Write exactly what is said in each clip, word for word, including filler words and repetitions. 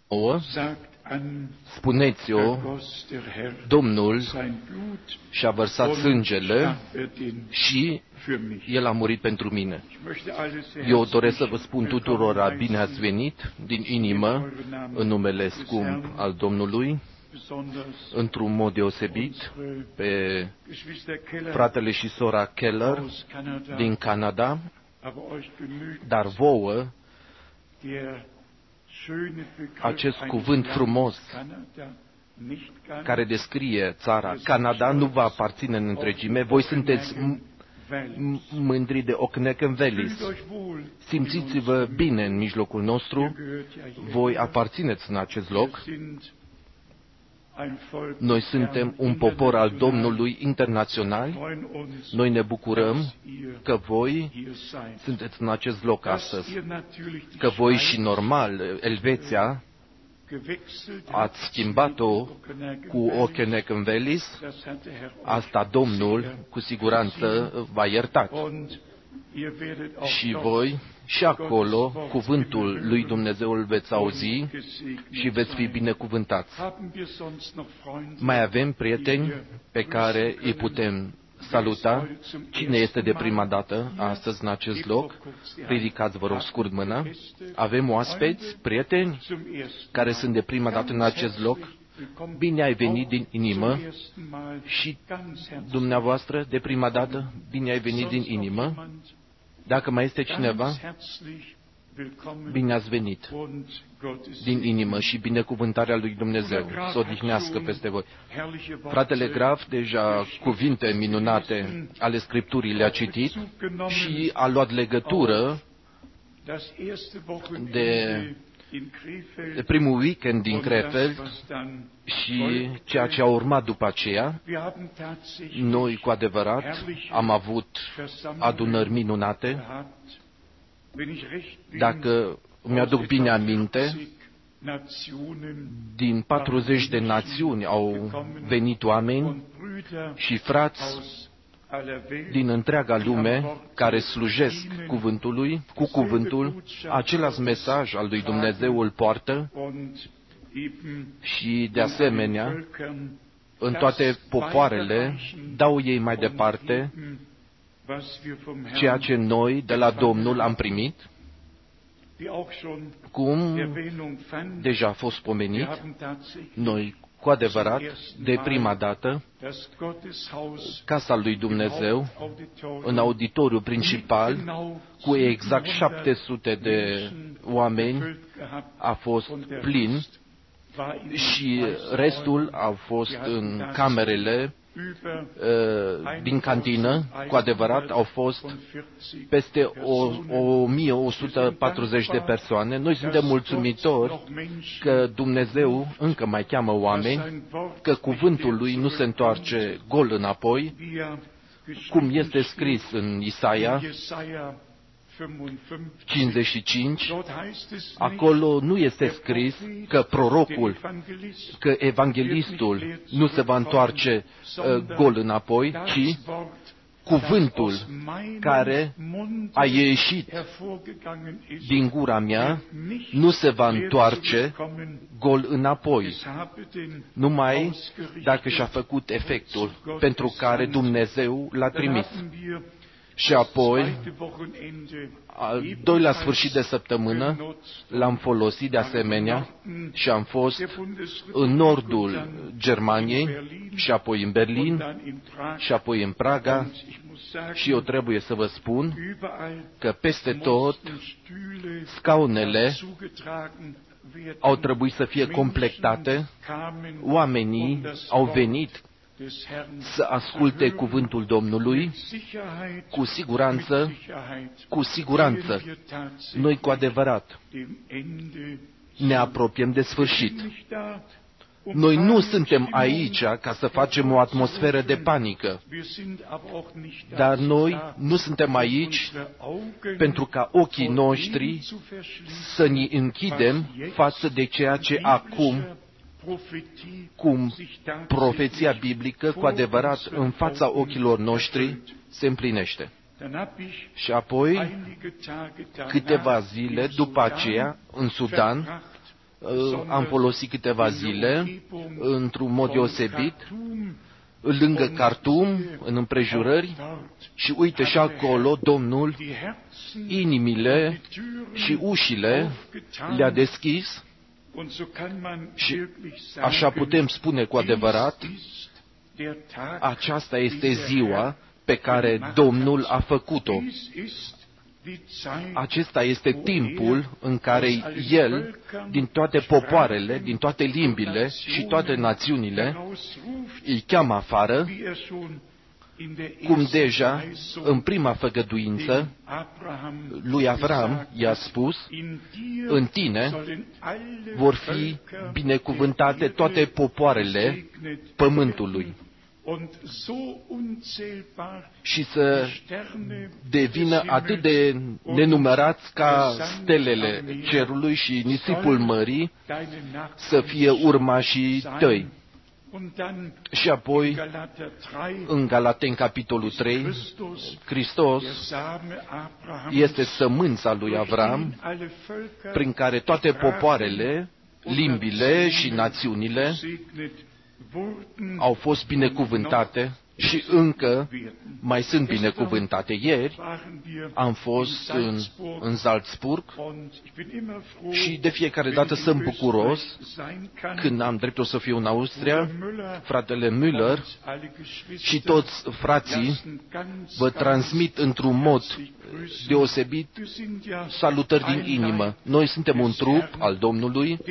nouă, spuneți-o, Domnul și-a vărsat sângele și El a murit pentru mine. Eu doresc să vă spun tuturora, bine ați venit din inimă în numele scump al Domnului, într-un mod deosebit, pe fratele și sora Keller din Canada, dar vouă, acest cuvânt frumos care descrie țara Canada nu va aparține în întregime. Voi sunteți mândri de Okanagan-Velis. Simțiți-vă bine în mijlocul nostru. Voi aparțineți în acest loc. Noi suntem un popor al Domnului internațional. Noi ne bucurăm că voi sunteți în acest loc astăzi. Că voi și normal, Elveția, ați schimbat-o cu Okanagan-Velis. Asta Domnul cu siguranță v-a iertat. Și voi și acolo cuvântul lui Dumnezeu îl veți auzi și veți fi binecuvântați. Mai avem prieteni pe care îi putem saluta. Cine este de prima dată astăzi în acest loc? Ridicați, vă rog, scurt mâna. Avem oaspeți, prieteni, care sunt de prima dată în acest loc. Bine ai venit din inimă și dumneavoastră de prima dată, bine ai venit din inimă. Dacă mai este cineva, bine ați venit din inimă și binecuvântarea lui Dumnezeu să odihnească peste voi. Fratele Graf deja cuvinte minunate ale Scripturii le-a citit și a luat legătură de, de primul weekend din Krefeld și ceea ce a urmat după aceea. Noi, cu adevărat, am avut adunări minunate. Dacă mi-aduc bine aminte, din patruzeci de națiuni au venit oameni și frați din întreaga lume care slujesc cuvântului, cu cuvântul, același mesaj al lui Dumnezeu îl poartă și, de asemenea, în toate popoarele dau ei mai departe ceea ce noi de la Domnul am primit, cum deja a fost pomenit. Noi, cu adevărat, de prima dată, casa lui Dumnezeu, în auditoriu principal, cu exact șapte sute de oameni, a fost plin și restul au fost în camerele din cantină. Cu adevărat, au fost peste o mie o sută patruzeci de persoane. Noi suntem mulțumitori că Dumnezeu încă mai cheamă oameni, că cuvântul lui nu se întoarce gol înapoi, cum este scris în Isaia cincizeci și cinci, acolo nu este scris că prorocul, că evanghelistul nu se va întoarce uh, gol înapoi, ci cuvântul care a ieșit din gura mea nu se va întoarce gol înapoi, numai dacă și-a făcut efectul pentru care Dumnezeu l-a trimis. Și apoi, al doilea sfârșit de săptămână, l-am folosit de asemenea și am fost în nordul Germaniei și apoi în Berlin și apoi în Praga și eu trebuie să vă spun că peste tot scaunele au trebuit să fie completate, oamenii au venit să asculte cuvântul Domnului, cu siguranță, cu siguranță, noi cu adevărat ne apropiem de sfârșit. Noi nu suntem aici ca să facem o atmosferă de panică, dar noi nu suntem aici pentru ca ochii noștri să ne închidem față de ceea ce acum, cum profeția biblică, cu adevărat, în fața ochilor noștri se împlinește. Și apoi, câteva zile după aceea, în Sudan, am folosit câteva zile, într-un mod deosebit, lângă Khartoum, în împrejurări, și uite și acolo Domnul inimile și ușile le-a deschis și așa putem spune cu adevărat, aceasta este ziua pe care Domnul a făcut-o. Acesta este timpul în care El, din toate popoarele, din toate limbile și toate națiunile, îi cheamă afară, cum deja în prima făgăduință lui Avram i-a spus, în tine vor fi binecuvântate toate popoarele pământului. Și să devină atât de nenumărați ca stelele cerului și nisipul mării să fie urmașii tăi. Și apoi, în Galateni, capitolul trei, Hristos este sămânța lui Avram, prin care toate popoarele, limbile și națiunile au fost binecuvântate și încă mai sunt binecuvântate. Ieri am fost în, în Salzburg și de fiecare dată sunt bucuros când am dreptul să fiu în Austria. Fratele Müller și toți frații vă transmit într-un mod deosebit salutări din inimă. Noi suntem un trup al Domnului,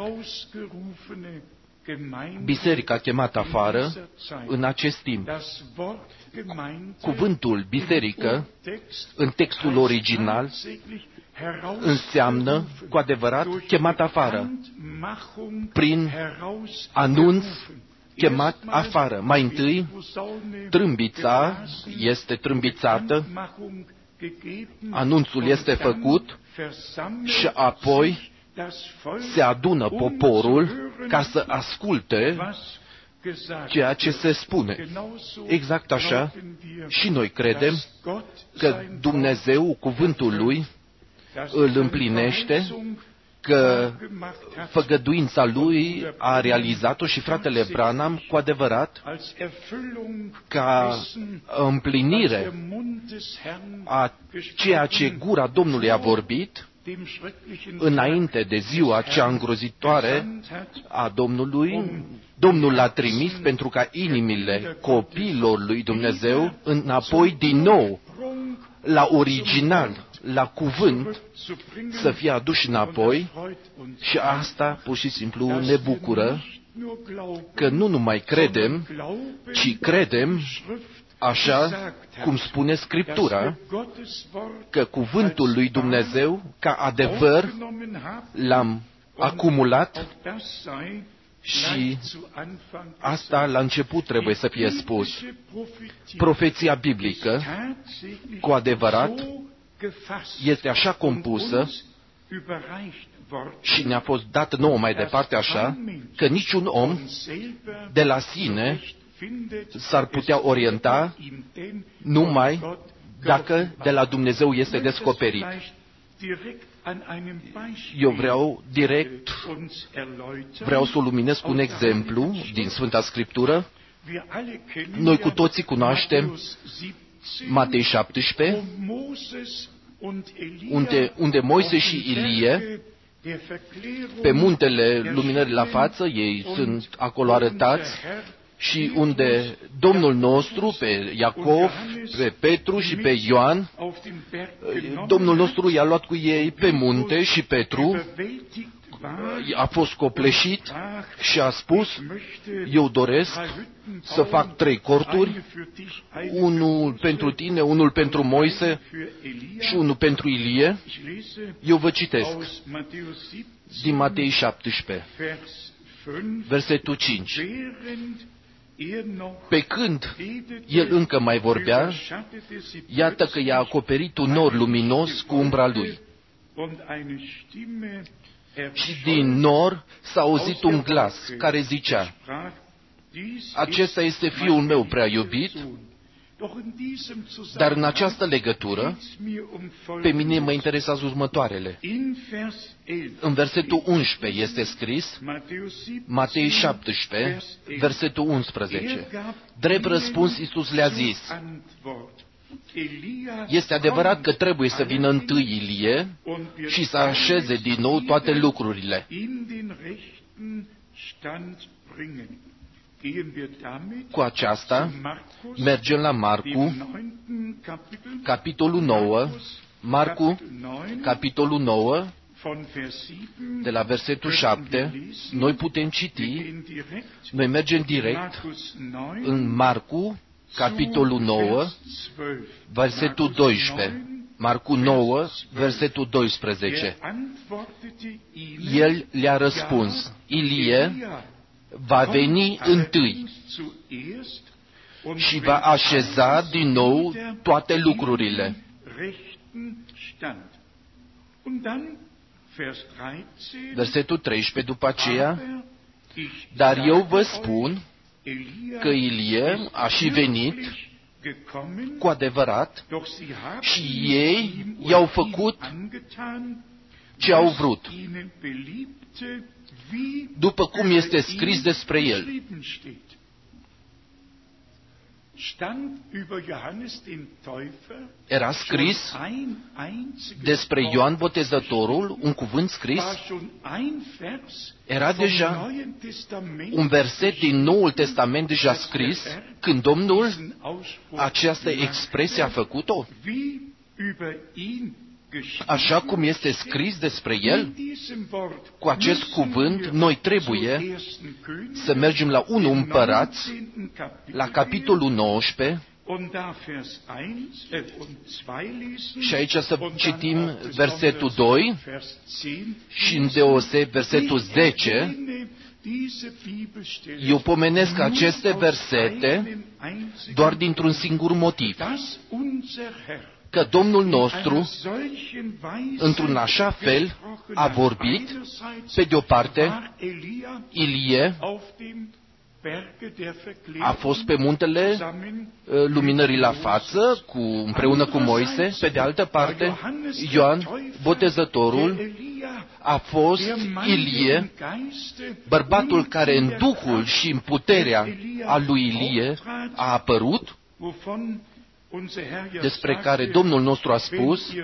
biserica chemată afară în acest timp. Cuvântul biserică, în textul original, înseamnă, cu adevărat, chemat afară, prin anunț chemat afară. Mai întâi, trâmbița este trâmbițată, anunțul este făcut și apoi se adună poporul ca să asculte ceea ce se spune. Exact așa și noi credem că Dumnezeu, cuvântul Lui, îl împlinește, că făgăduința Lui a realizat-o și fratele Branham, cu adevărat, ca împlinire a ceea ce gura Domnului a vorbit, înainte de ziua cea îngrozitoare a Domnului, Domnul l-a trimis pentru ca inimile copiilor lui Dumnezeu înapoi din nou la original, la cuvânt, să fie aduși înapoi și asta pur și simplu ne bucură că nu numai credem, ci credem așa cum spune Scriptura, că cuvântul lui Dumnezeu, ca adevăr, l-am acumulat și asta la început trebuie să fie spus. Profeția biblică, cu adevărat, este așa compusă și ne-a fost dată nouă mai departe așa, că niciun om de la sine s-ar putea orienta numai dacă de la Dumnezeu este descoperit. Eu vreau direct, vreau să o luminez cu un exemplu din Sfânta Scriptură. Noi cu toții cunoaștem Matei șaptesprezece, unde, unde Moise și Ilie, pe muntele luminării la față, ei sunt acolo arătați, și unde Domnul nostru, pe Iacov, pe Petru și pe Ioan, Domnul nostru i-a luat cu ei pe munte și Petru a fost copleșit și a spus, eu doresc să fac trei corturi, unul pentru tine, unul pentru Moise și unul pentru Ilie. Eu vă citesc din Matei șaptesprezece, versetul cinci. Pe când el încă mai vorbea, iată că i-a acoperit un nor luminos cu umbra lui. Și din nor s-a auzit un glas care zicea, acesta este Fiul meu prea iubit, Dar în această legătură, pe mine mă interesează următoarele. În versetul unsprezece este scris, Matei șaptesprezece, versetul unsprezece. Drept răspuns, Iisus le-a zis, este adevărat că trebuie să vină întâi Ilie și să așeze din nou toate lucrurile. Cu aceasta mergem la Marcu, capitolul nouă, Marcu, capitolul nouă, de la versetul șapte, noi putem citi, noi mergem direct în Marcu, capitolul nouă, versetul doisprezece. Marcu nouă, versetul doisprezece. El le-a răspuns, Ilie va veni întâi și va așeza din nou toate lucrurile. Versetul treisprezece după aceea, dar eu vă spun că Ilie a și venit cu adevărat și ei i-au făcut ce au vrut, după cum este scris despre el. Era scris despre Ioan Botezătorul, un cuvânt scris, era deja un verset din Noul Testament deja scris, când Domnul această expresie a făcut-o, așa cum este scris despre el. Cu acest cuvânt, noi trebuie să mergem la unu Împărați, la capitolul nouăsprezece, și aici să citim versetul doi și îndeoseb versetul zece. Eu pomenesc aceste versete doar dintr-un singur motiv, că Domnul nostru, într-un așa fel, a vorbit, pe de o parte, Ilie a fost pe muntele luminării la față, cu, împreună cu Moise, pe de altă parte, Ioan Botezătorul a fost Ilie, bărbatul care în duhul și în puterea a lui Ilie a apărut, despre care Domnul nostru a spus,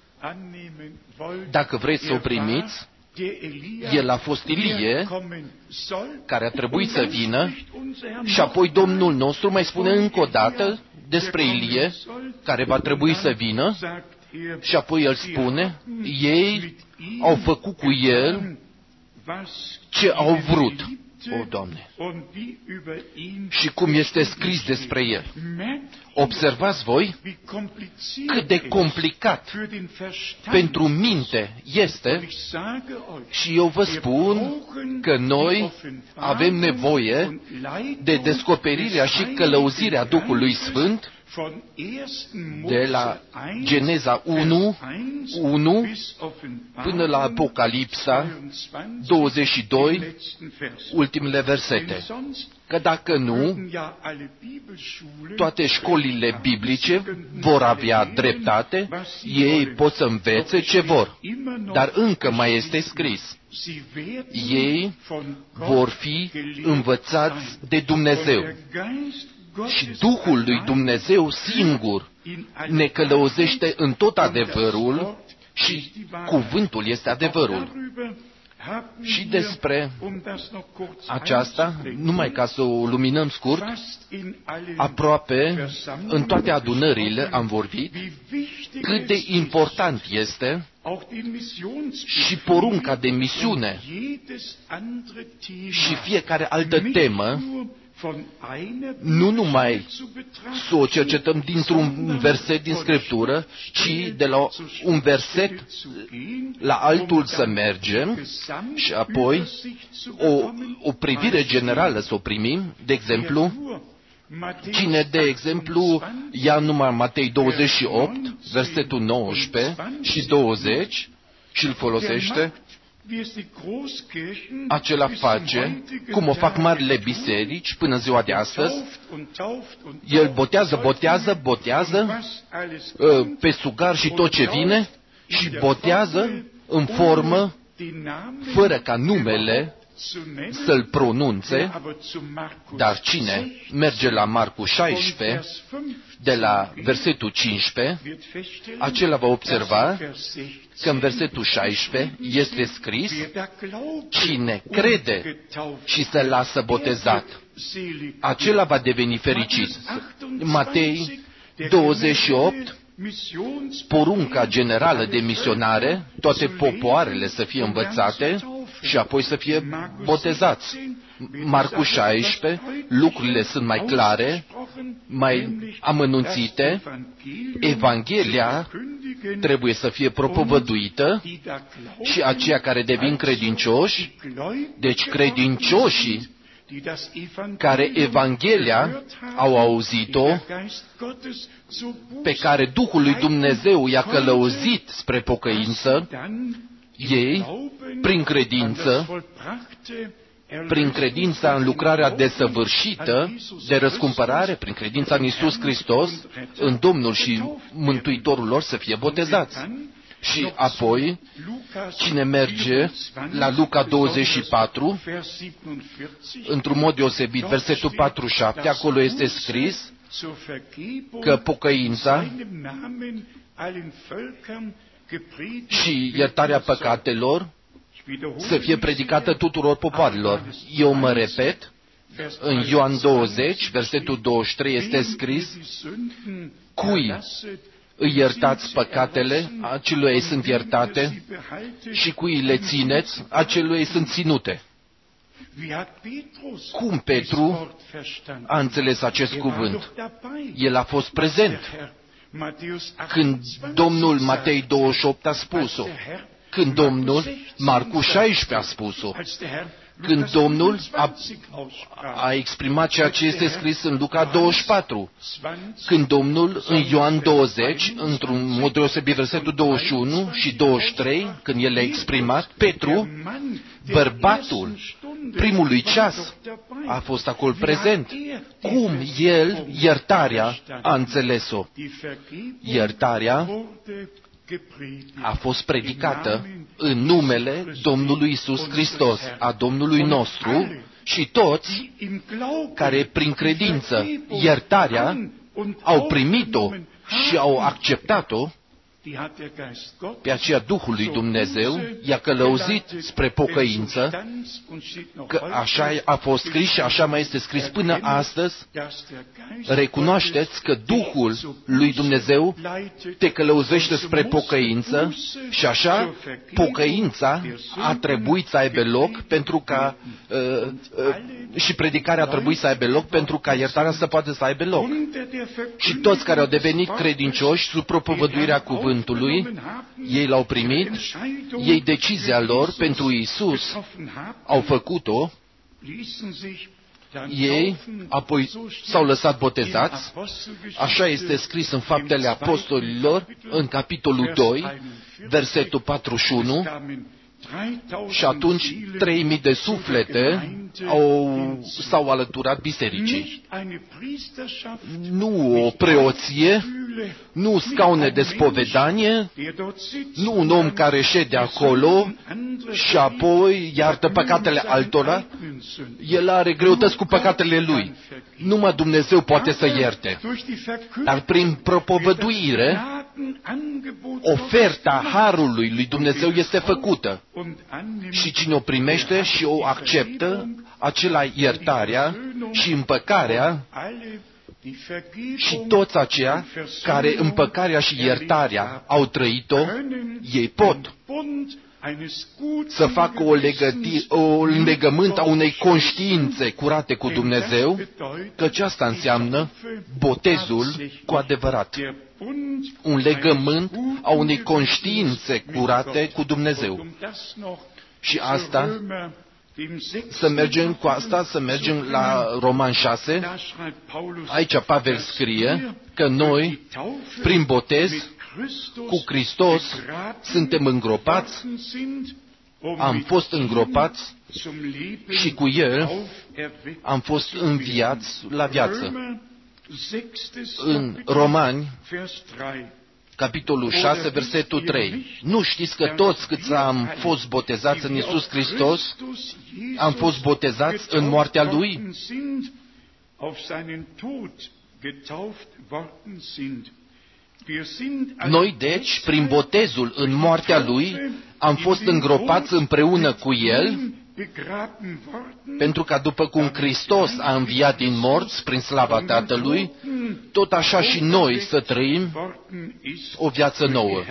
dacă vreți să o primiți, el a fost Ilie, care a trebuit să vină, și apoi Domnul nostru mai spune încă o dată despre Ilie, care va trebui să vină, și apoi el spune, ei au făcut cu el ce au vrut. O, Doamne! Și cum este scris despre el. Observați voi cât de complicat pentru minte este, și eu vă spun că noi avem nevoie de descoperirea și călăuzirea Duhului Sfânt de la Geneza unu, unu până la Apocalipsa douăzeci și doi, ultimele versete. Că dacă nu, toate școlile biblice vor avea dreptate, ei pot să învețe ce vor, dar încă mai este scris. Ei vor fi învățați de Dumnezeu. Și Duhul lui Dumnezeu singur ne călăuzește în tot adevărul și cuvântul este adevărul. Și despre aceasta, numai ca să o luminăm scurt, aproape în toate adunările am vorbit cât de important este și porunca de misiune și fiecare altă temă, nu numai să o cercetăm dintr-un verset din Scriptură, ci de la un verset la altul să mergem și apoi o, o privire generală să o primim. De exemplu, cine, de exemplu, ia numai Matei douăzeci și opt, versetul nouăsprezece și douăzeci și îl folosește, acela face cum o fac marile biserici până în ziua de astăzi. El botează, botează, botează pe sugar și tot ce vine și botează în formă fără ca numele să-l pronunțe, dar cine merge la Marcu șaisprezece, de la versetul cincisprezece, acela va observa că în versetul șaisprezece este scris: cine crede și se lasă botezat, acela va deveni fericit. Matei douăzeci și opt, porunca generală de misionare, toate popoarele să fie învățate și apoi să fie botezați. Marcu șaisprezece, lucrurile sunt mai clare, mai amănunțite. Evanghelia trebuie să fie propovăduită și aceia care devin credincioși, deci credincioșii care Evanghelia au auzit-o, pe care Duhul lui Dumnezeu i-a călăuzit spre pocăință, ei, prin credință, prin credința în lucrarea desăvârșită de răscumpărare, prin credința în Iisus Hristos, în Domnul și Mântuitorul lor, să fie botezați. Și apoi, cine merge la Luca douăzeci și patru, într-un mod deosebit, versetul patruzeci și șapte, acolo este scris că pocăința și iertarea păcatelor să fie predicată tuturor popoarelor. Eu mă repet, în Ioan douăzeci, versetul douăzeci și trei, este scris: cui îi iertați păcatele, acelui ei sunt iertate, și cui le țineți, acelui ei sunt ținute. Cum Petru a înțeles acest cuvânt? El a fost prezent când Domnul Matei douăzeci și opt a spus-o, când Domnul Marcu șaisprezece a spus-o, când Domnul a, a exprimat ceea ce este scris în Luca douăzeci și patru, când Domnul în Ioan douăzeci, într-un mod deosebit versetul douăzeci și unu și douăzeci și trei, când el le-a exprimat, Petru, bărbatul primului ceas, a fost acolo prezent. Cum el iertarea a înțeles-o? Iertarea a fost predicată în numele Domnului Iisus Hristos, a Domnului nostru, și toți care prin credință iertarea au primit-o și au acceptat-o, pe aceea Duhul lui Dumnezeu i-a călăuzit spre pocăință, că așa a fost scris și așa mai este scris până astăzi. Recunoașteți că Duhul lui Dumnezeu te călăuzește spre pocăință și așa pocăința a trebuit să aibă loc pentru ca uh, uh, și predicarea a trebuit să aibă loc pentru ca iertarea să poată să aibă loc. Și toți care au devenit credincioși sub propovăduirea cuvântului, ei l-au primit, ei decizia lor pentru Iisus au făcut-o, ei apoi s-au lăsat botezați. Așa este scris în Faptele Apostolilor, în capitolul doi, versetul patruzeci și unu, și atunci trei mii de suflete au, s-au alăturat bisericii. Nu o preoție, nu scaune de spovedanie, nu un om care șede acolo și apoi iartă păcatele altora. El are greutăți cu păcatele lui. Numai Dumnezeu poate să ierte. Dar prin propovăduire, oferta harului lui Dumnezeu este făcută. Și cine o primește și o acceptă, acela iertarea și împăcarea, și toți aceia care împăcarea și iertarea au trăit-o, ei pot să facă o, legăti, o legământ a unei conștiințe curate cu Dumnezeu, căci asta înseamnă botezul cu adevărat. Un legământ a unei conștiințe curate cu Dumnezeu. Și asta, să mergem cu asta, să mergem la Roman șase. Aici Pavel scrie că noi, prin botez, cu Hristos, suntem îngropați am fost îngropați și cu El am fost înviați la viață. În Romani, capitolul șase, versetul trei. Nu știți că toți câți am fost botezați în Iisus Hristos, am fost botezați în moartea Lui? Noi, deci, prin botezul în moartea Lui, am fost îngropați împreună cu El, pentru ca după cum Hristos a înviat din morți prin slava Tatălui, tot așa și noi să trăim o viață nouă.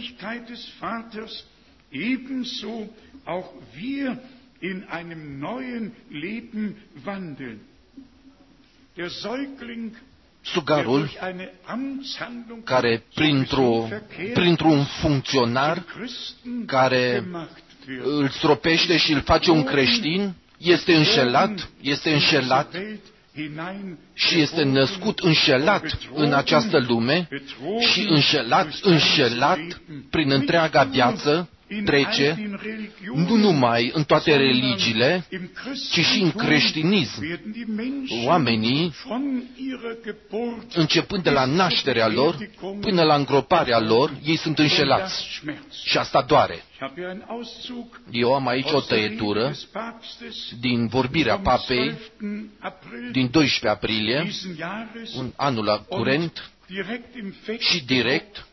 Sugarul, care printr-o, printr-un funcționar care îl stropește și îl face un creștin, este înșelat, este înșelat și este născut înșelat în această lume și înșelat, înșelat prin întreaga viață, trece nu numai în toate religiile, ci și în creștinism. Oamenii, începând de la nașterea lor până la îngroparea lor, ei sunt înșelați. Și asta doare. Eu am aici o tăietură din vorbirea Papei din doisprezece aprilie, în anul curent, și direct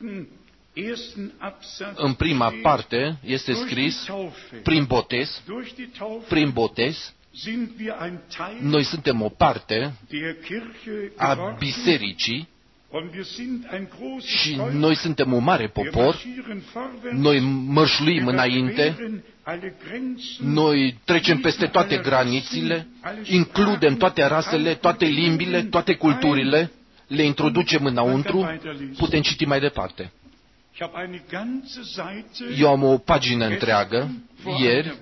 în prima parte este scris, prin botez, prin botez, noi suntem o parte a bisericii și noi suntem un mare popor, noi mărșluim înainte, noi trecem peste toate granițile, includem toate rasele, toate limbile, toate culturile, le introducem înăuntru, putem citi mai departe. Eu am o pagină întreagă, ieri,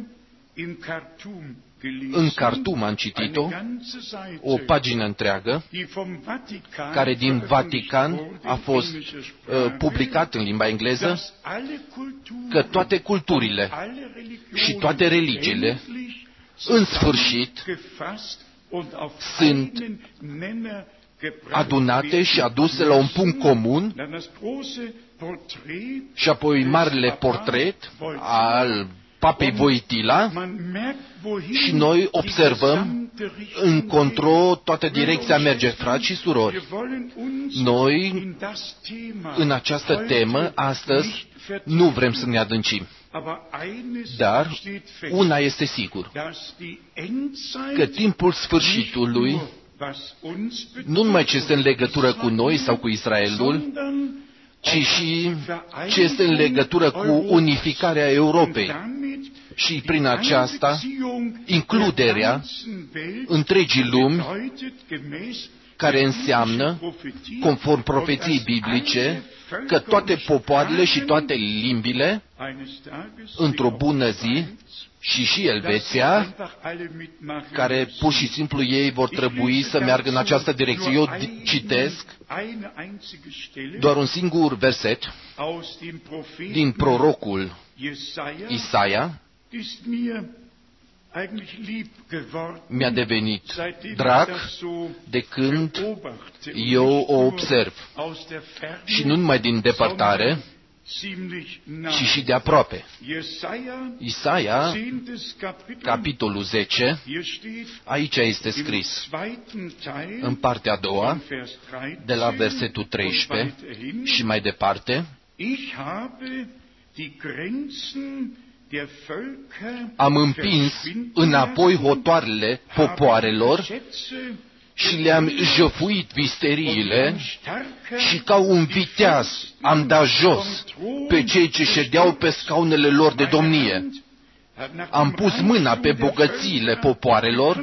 în Khartoum am citit-o, o pagină întreagă, care din Vatican a fost uh, publicat în limba engleză, că toate culturile și toate religiile, în sfârșit, sunt adunate și aduse la un punct comun, și apoi marele portret al Papei Voitila, și noi observăm încotro toată direcția merge, frați și surori. Noi, în această temă, astăzi, nu vrem să ne adâncim. Dar una este sigur, că timpul sfârșitului nu numai ce este în legătură cu noi sau cu Israelul, ci și ce este în legătură cu unificarea Europei și prin aceasta includerea întregii lumi, care înseamnă, conform profeției biblice, că toate popoarele și toate limbile, într-o bună zi, și și Elveția, care pur și simplu ei vor trebui să meargă în această direcție. Eu citesc doar un singur verset din prorocul Isaia. Mi-a devenit drag de când eu o observ. Și nu numai din depărtare, ci și de aproape. Isaia, capitolul zece, aici este scris, în partea a doua, de la versetul treisprezece și mai departe, am împins înapoi hotoarele popoarelor și le-am jăfuit visteriile și ca un viteaz am dat jos pe cei ce ședeau pe scaunele lor de domnie. Am pus mâna pe bogățiile popoarelor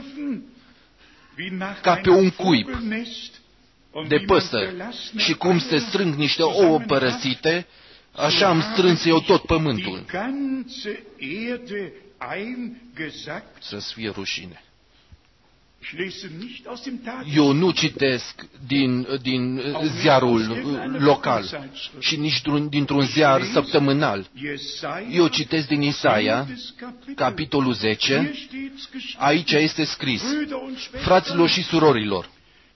ca pe un cuib de păsări și cum se strâng niște ouă părăsite, așa am strâns eu tot pământul. Să-ți fie rușine. Eu nu citesc din, din ziarul local și nici dintr-un ziar săptămânal. Eu citesc din Isaia, capitolul zece. Aici este scris: fraților și surorilor,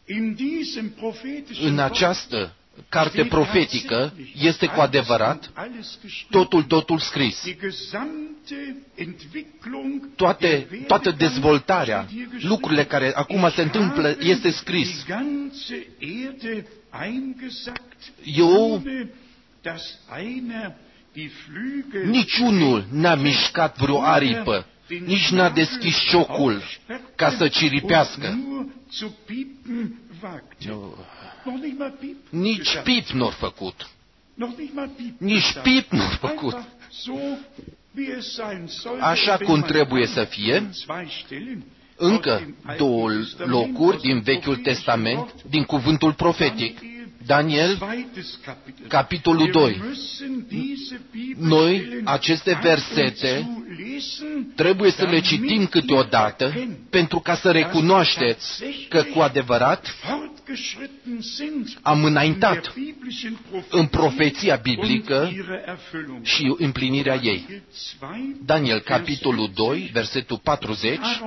în această carte profetică este cu adevărat totul, totul scris. Toate, toată dezvoltarea, lucrurile care acum se întâmplă, este scris. Eu, niciunul n-a mișcat vreo aripă, nici n-a deschis ciocul ca să ciripească. Nici pip nu-or făcut. Nici pip nu-or făcut. Așa cum trebuie să fie, încă două locuri din Vechiul Testament, din cuvântul profetic. Daniel, capitolul doi. Noi, aceste versete, trebuie să le citim câteodată pentru ca să recunoașteți că cu adevărat am înaintat în profeția biblică și împlinirea ei. Daniel, capitolul doi, versetul patruzeci.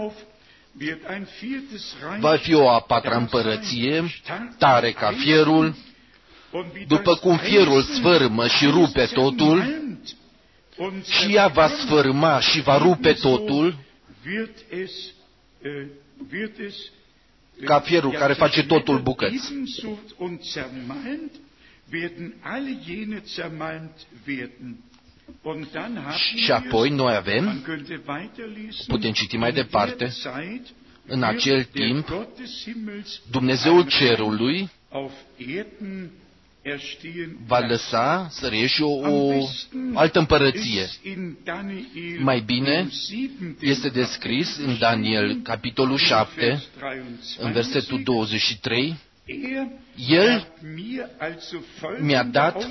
Va fi o a patra împărăție, tare ca fierul, după cum fierul sfărâmă și rupe totul, și ea va sfărâma și va rupe totul, ca fierul care face totul bucăți. Și apoi noi avem, putem citi mai departe, în acel timp, Dumnezeul cerului va lăsa să reieși o, o altă împărăție. Mai bine este descris în Daniel, capitolul șapte, în versetul douăzeci și trei, El mi-a dat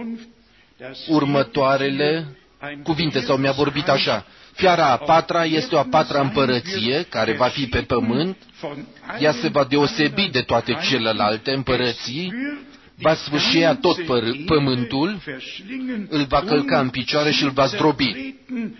următoarele cuvinte, sau mi-a vorbit așa: fiara a patra este o a patra împărăție care va fi pe pământ, ea se va deosebi de toate celelalte împărății, va sfârși tot păr- pământul, îl va călca în picioare și îl va zdrobi.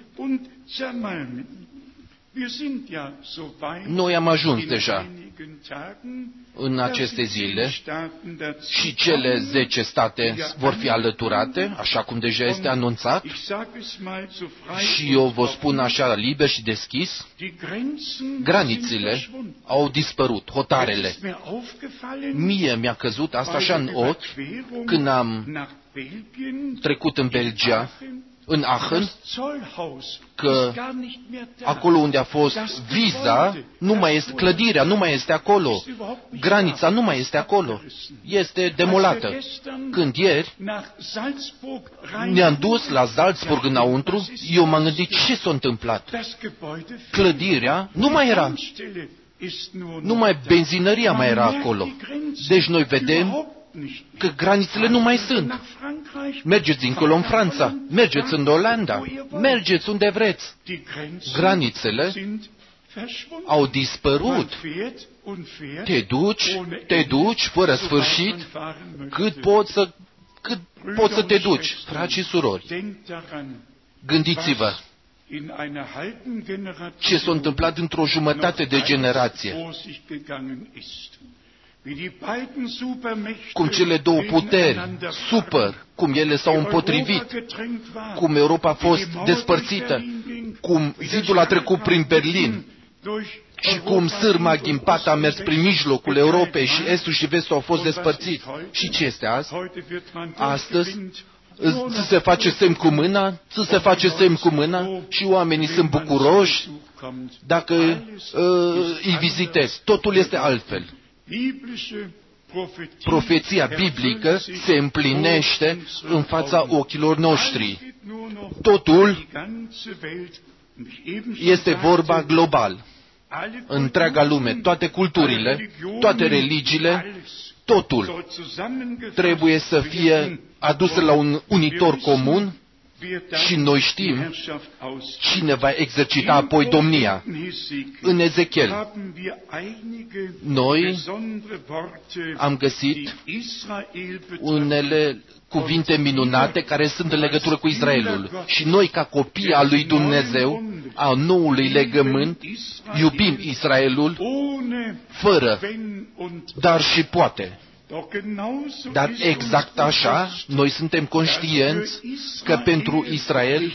Noi am ajuns deja în aceste zile și cele zece state vor fi alăturate, așa cum deja este anunțat, și eu vă spun așa liber și deschis, granițele au dispărut, hotarele. Mie mi-a căzut asta așa în ochi când am trecut în Belgia, în Aachen, că acolo unde a fost viza, nu mai este, clădirea nu mai este acolo, granița nu mai este acolo, este demolată. Când ieri ne-am dus la Salzburg înăuntru, eu m-am gândit ce s-a întâmplat. Clădirea nu mai era, numai benzinăria mai era acolo. Deci noi vedem că granițele nu mai sunt. Mergeți dincolo în Franța, mergeți în Olanda, mergeți unde vreți. Granițele au dispărut. Te duci, te duci fără sfârșit, cât poți să, cât poți să te duci, frați și surori. Gândiți-vă ce s-a întâmplat într-o jumătate de generație. Cum cele două puteri, super, cum ele s-au împotrivit, cum Europa a fost despărțită, cum zidul a trecut prin Berlin și cum sârma ghimpată a mers prin mijlocul Europei și estul și vestul au fost despărțiți. Și ce este azi? Astăzi ți se face semn cu mâna, ți se face semn cu mâna și oamenii sunt bucuroși dacă uh, îi vizitezi. Totul este altfel. Profeția biblică se împlinește în fața ochilor noștri. Totul este vorba global. Întreaga lume, toate culturile, toate religiile, totul trebuie să fie adus la un unitor comun Și noi știm cine va exercita apoi domnia. În Ezechiel, noi am găsit unele cuvinte minunate care sunt în legătură cu Israelul. Și noi, ca copii al lui Dumnezeu, al noului legământ, iubim Israelul fără dar și poate. Dar exact așa, noi suntem conștienți că pentru Israel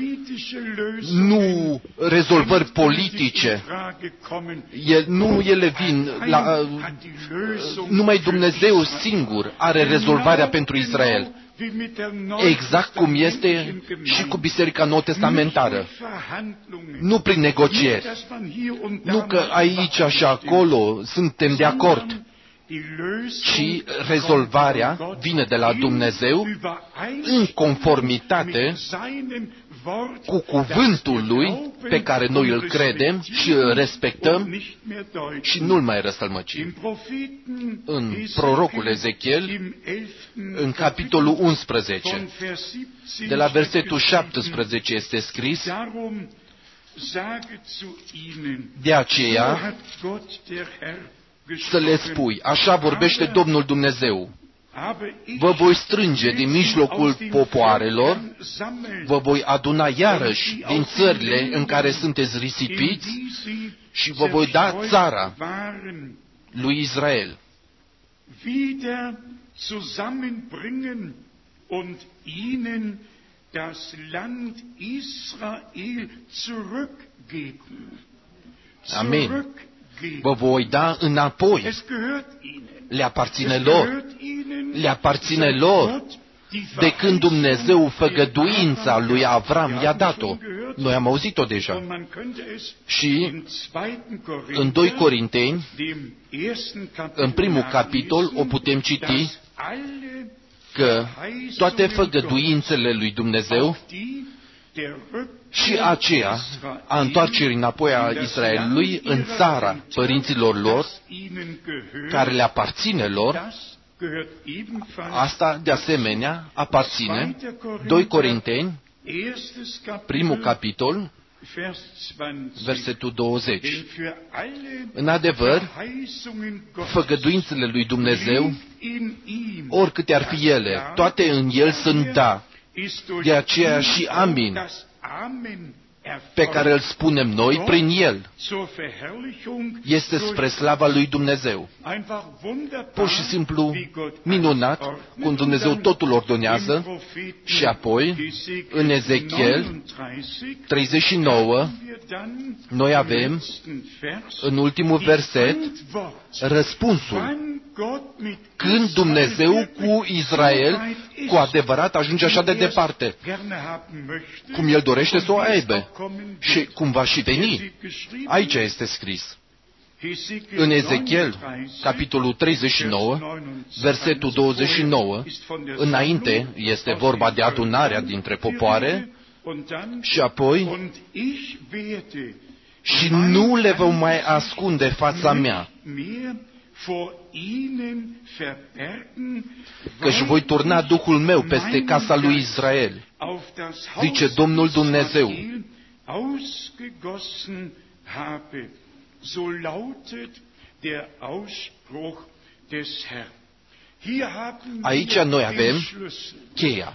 nu rezolvări politice, el, nu ele vin, la, numai Dumnezeu singur are rezolvarea pentru Israel. Exact cum este și cu Biserica Nou Testamentară. Nu prin negocieri. Nu că aici și acolo suntem de acord, ci rezolvarea vine de la Dumnezeu în conformitate cu cuvântul Lui pe care noi îl credem și îl respectăm și nu-l mai răstălmăcim. În prorocul Ezechiel, în capitolul unsprezece, de la versetul șaptesprezece este scris: de aceea să le spui, așa vorbește Domnul Dumnezeu, vă voi strânge din mijlocul popoarelor, vă voi aduna iarăși din țările în care sunteți risipiți și vă voi da țara lui Israel. Amin. Vă voi da înapoi. Le aparține lor. Le aparține lor. De când Dumnezeu făgăduința lui Avram i-a dat-o. Noi am auzit-o deja. Și în doi Corinteni, în primul capitol, o putem citi că toate făgăduințele lui Dumnezeu și aceea a întoarcerii înapoi a Israelului în țara părinților lor, care le aparține lor, asta de asemenea aparține doi Corinteni, primul capitol, versetul douăzeci. În adevăr, făgăduințele lui Dumnezeu, oricâte ar fi ele, toate în El sunt da. De aceea și amin, pe care îl spunem noi prin El, este spre slava lui Dumnezeu. Pur și simplu minunat, cum Dumnezeu totul ordonează. Și apoi, în Ezechiel treizeci și nouă, noi avem, în ultimul verset, răspunsul. Când Dumnezeu cu Israel cu adevărat ajunge așa de departe, cum El dorește să o aibă și cum va și veni. Aici este scris. În Ezechiel, capitolul treizeci și nouă, versetul douăzeci și nouă, înainte este vorba de adunarea dintre popoare și apoi: și nu le vom mai ascunde fața mea, căci voi turna Duhul meu peste casa lui Israel, zice Domnul Dumnezeu. Aici noi avem cheia.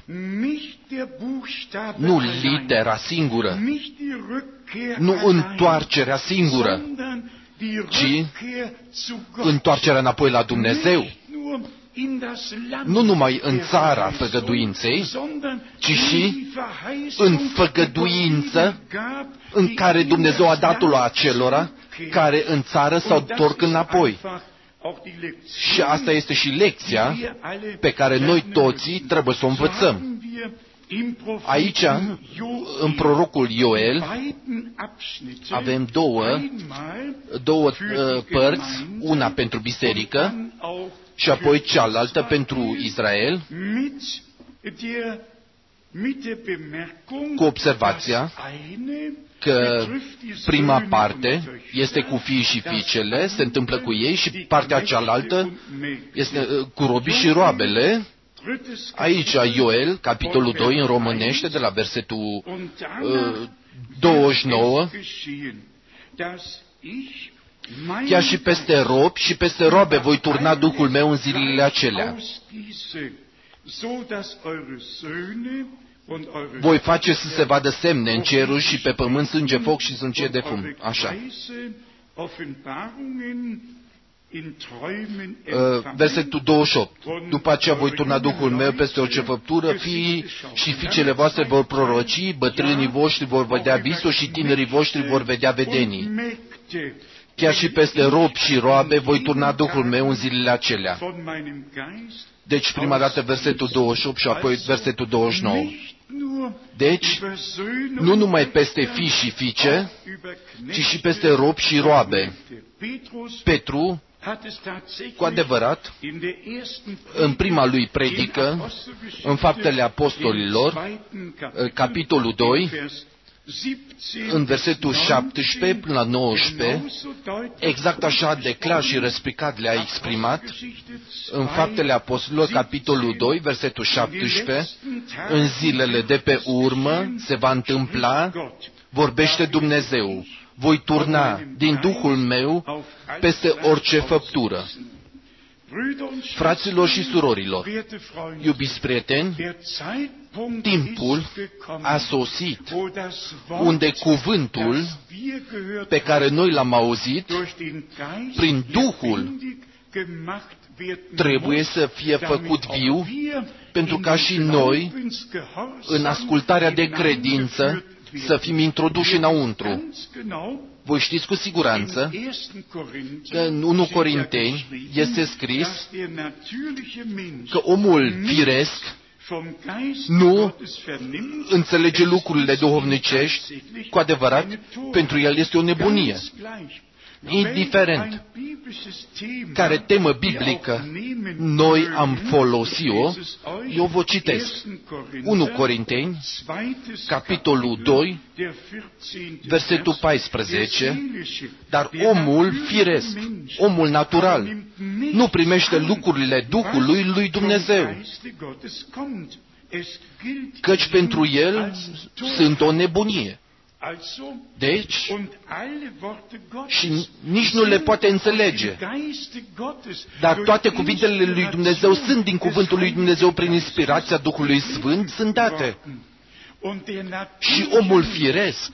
Nu litera singură, nu întoarcerea singură, ci întoarcerea înapoi la Dumnezeu. Nu numai în țara făgăduinței, ci și în făgăduință în care Dumnezeu a dat-o la acelora care în țară s-au întorc înapoi. Și asta este și lecția pe care noi toții trebuie să o învățăm. Aici, în prorocul Ioel, avem două, două uh, părți, una pentru biserică și apoi cealaltă pentru Israel, cu observația că prima parte este cu fiii și fiicele, se întâmplă cu ei, și partea cealaltă este cu robii și roabele. Aici, Ioel, capitolul doi, în românește, de la versetul uh, douăzeci și nouă, chiar și peste robi și peste robe voi turna Duhul meu în zilele acelea. Voi face să se vadă semne în ceruri și pe pământ, sânge, foc și sânge de fum. Așa. Uh, versetul douăzeci și opt. După aceea voi turna Duhul meu peste orice făptură, fiii și fiicele voastre vor proroci, bătrânii voștri vor vedea visuri și tinerii voștri vor vedea vedenii. Chiar și peste robi și roabe voi turna Duhul meu în zilele acelea. Deci, prima dată versetul douăzeci și opt și apoi versetul douăzeci și nouă. Deci, nu numai peste fii și fiice, ci și peste robi și roabe. Petru, cu adevărat, în prima lui predică, în Faptele Apostolilor, capitolul doi, în versetul șaptesprezece până la nouăsprezece, exact așa de clar și răspicat le-a exprimat în Faptele Apostolilor, capitolul doi, versetul șaptesprezece, în zilele de pe urmă se va întâmpla, vorbește Dumnezeu, voi turna din Duhul meu peste orice făptură. Fraților și surorilor, iubiți prieteni, timpul a sosit unde cuvântul pe care noi l-am auzit prin Duhul trebuie să fie făcut viu, pentru ca și noi, în ascultarea de credință, să fim introduși înăuntru. Voi știți cu siguranță că în unu Corinteni este scris că omul firesc nu înțelege lucrurile duhovnicești cu adevărat, pentru el este o nebunie. Indiferent care temă biblică noi am folosit-o, eu vă citesc. unu Corinteni, capitolul doi, versetul paisprezece, dar omul firesc, omul natural, nu primește lucrurile Duhului lui Dumnezeu, căci pentru el sunt o nebunie. Deci, și nici nu le poate înțelege. Dar toate cuvintele lui Dumnezeu sunt din cuvântul lui Dumnezeu prin inspirația Duhului Sfânt, sunt date. Și omul firesc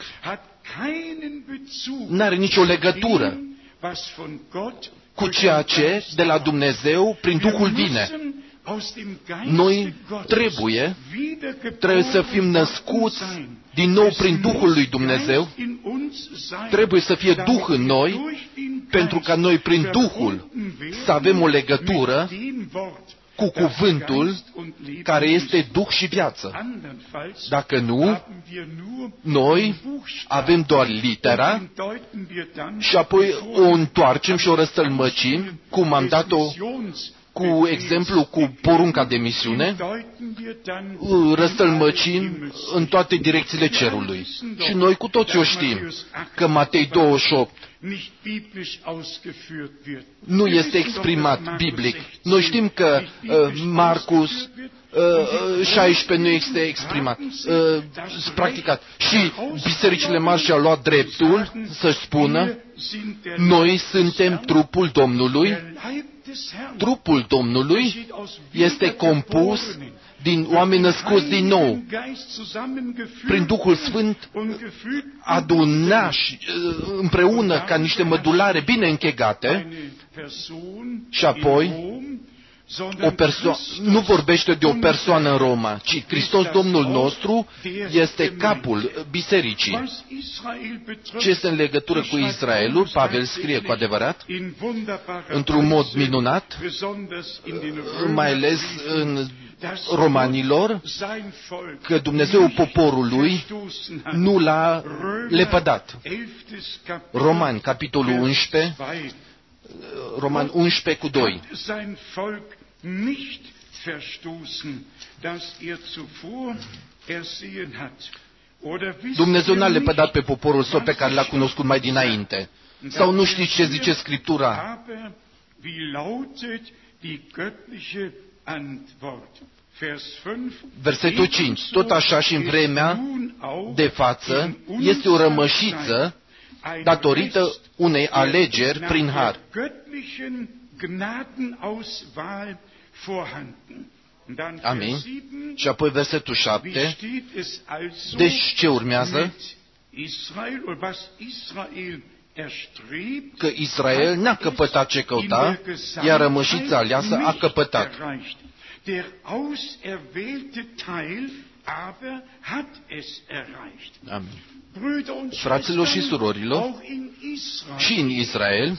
n-are nicio legătură cu ceea ce de la Dumnezeu prin Duhul vine. Noi trebuie, trebuie să fim născuți din nou prin Duhul lui Dumnezeu, trebuie să fie Duh în noi, pentru ca noi prin Duhul să avem o legătură cu cuvântul care este Duh și viață. Dacă nu, noi avem doar litera și apoi o întoarcem și o răstălmăcim, cum am dat-o cu exemplu cu porunca de misiune, răstălmăcim în toate direcțiile cerului. Și noi cu toți o știm că Matei douăzeci și opt nu este exprimat biblic. Noi știm că uh, Marcus uh, șaisprezece nu este exprimat, uh, practicat. Și bisericile mari și-au luat dreptul să spună, noi suntem trupul Domnului. Trupul Domnului este compus din oameni născuți din nou, prin Duhul Sfânt, adunași împreună ca niște mădulare bine închegate, și apoi o perso- nu vorbește de o persoană în Roma, ci Hristos Domnul nostru este capul bisericii. Ce este în legătură cu Israelul? Pavel scrie cu adevărat, într-un mod minunat, mai ales în Romanilor, că Dumnezeu poporului nu l-a lepădat. Romani, capitolul unsprezece, Roman unsprezece cu doi. Dumnezeu n-a lepădat pe poporul său pe care l-a cunoscut mai dinainte. Sau nu știți ce zice Scriptura? Versetul cinci. Tot așa și în vremea de față este o rămășiță datorită unei alegeri prin har. Amin. Și apoi versetul șapte. Deci ce urmează? Că Israel n-a căpătat ce căuta, iar rămășița aleasă a căpătat. Amin. Fraților și surorilor, și în Israel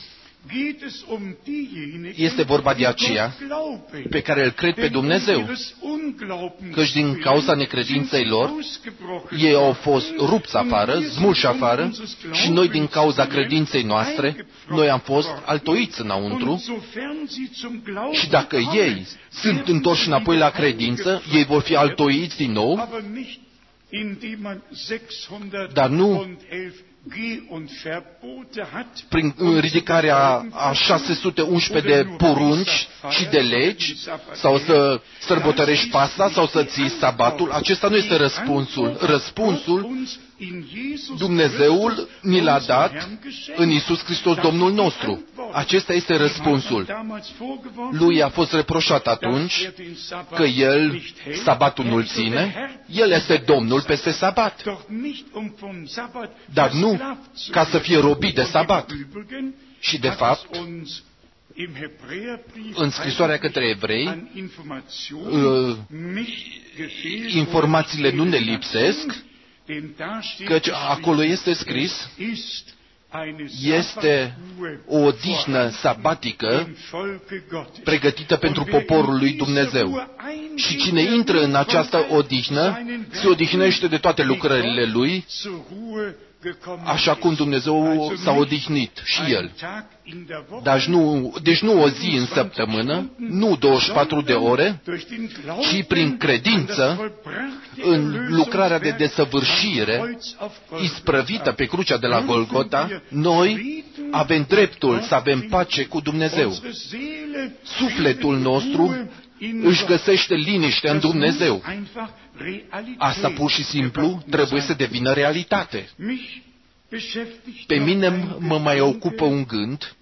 este vorba de aceea pe care îl cred pe Dumnezeu, căci din cauza necredinței lor, ei au fost rupți afară, smulși afară, și noi din cauza credinței noastre, noi am fost altoiți înăuntru, și dacă ei sunt întorși înapoi la credință, ei vor fi altoiți din nou, dar nu prin ridicarea a șase sute unsprezece de porunci și de legi, sau să sărbătorești Paști, sau să ții sabatul. Acesta nu este răspunsul. Răspunsul Dumnezeul ni l-a dat în Iisus Hristos, Domnul nostru. Acesta este răspunsul. Lui a fost reproșat atunci că el sabatul nu-l ține. El este Domnul peste sabat. Dar nu ca să fie robit de sabat. Și de fapt, în scrisoarea către evrei, informațiile nu ne lipsesc, căci acolo este scris, este o odihnă sabatică pregătită pentru poporul lui Dumnezeu. Și cine intră în această odihnă, se odihnește de toate lucrările lui, așa cum Dumnezeu s-a odihnit și El. Deci nu, deci nu o zi în săptămână, nu douăzeci și patru de ore, ci prin credință în lucrarea de desăvârșire isprăvită pe crucea de la Golgota, noi avem dreptul să avem pace cu Dumnezeu. Sufletul nostru își găsește liniște în Dumnezeu. Asta pur și simplu trebuie să devină realitate. Pe mine mă mai ocupă un gând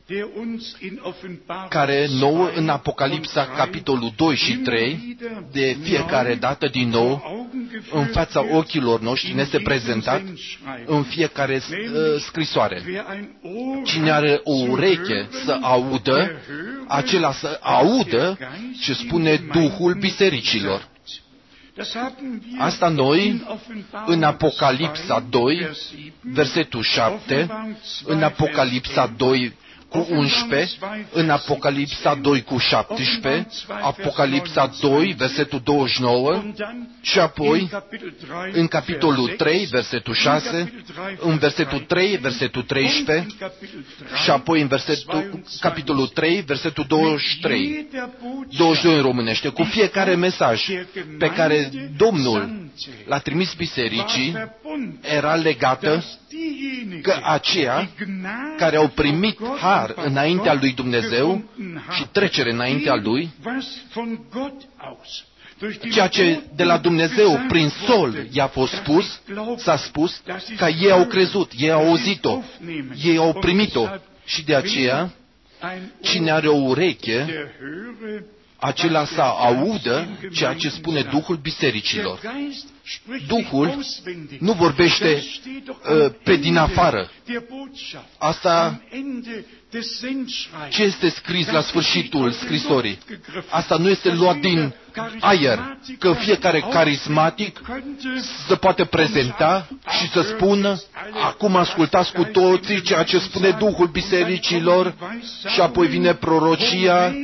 care nouă în Apocalipsa capitolul doi și trei, de fiecare dată din nou, în fața ochilor noștri ne este prezentat în fiecare uh, scrisoare. Cine are o ureche să audă, acela să audă ce spune Duhul bisericilor. Asta noi, în Apocalipsa doi, versetul șapte, în Apocalipsa doi cu unsprezece, în Apocalipsa doi cu șaptesprezece, Apocalipsa doi, versetul douăzeci și nouă, și apoi în capitolul trei, versetul șase, în versetul trei, versetul treisprezece, și apoi în versetul, capitolul trei, versetul douăzeci și trei, douăzeci și doi în românește, cu fiecare mesaj pe care Domnul l-a trimis bisericii, era legată că aceia care au primit har înaintea lui Dumnezeu și trecere înaintea lui, ceea ce de la Dumnezeu prin sol i-a fost spus, s-a spus că ei au crezut, ei au auzit-o, ei au primit-o. Și de aceea, cine are o ureche, acela să audă ceea ce spune Duhul bisericilor. Duhul nu vorbește uh, pe din afară. Asta ce este scris la sfârșitul scrisorii? Asta nu este luat din aer, că fiecare carismatic se poate prezenta și să spună, acum ascultați cu toții ceea ce spune Duhul bisericilor, și apoi vine prorocia,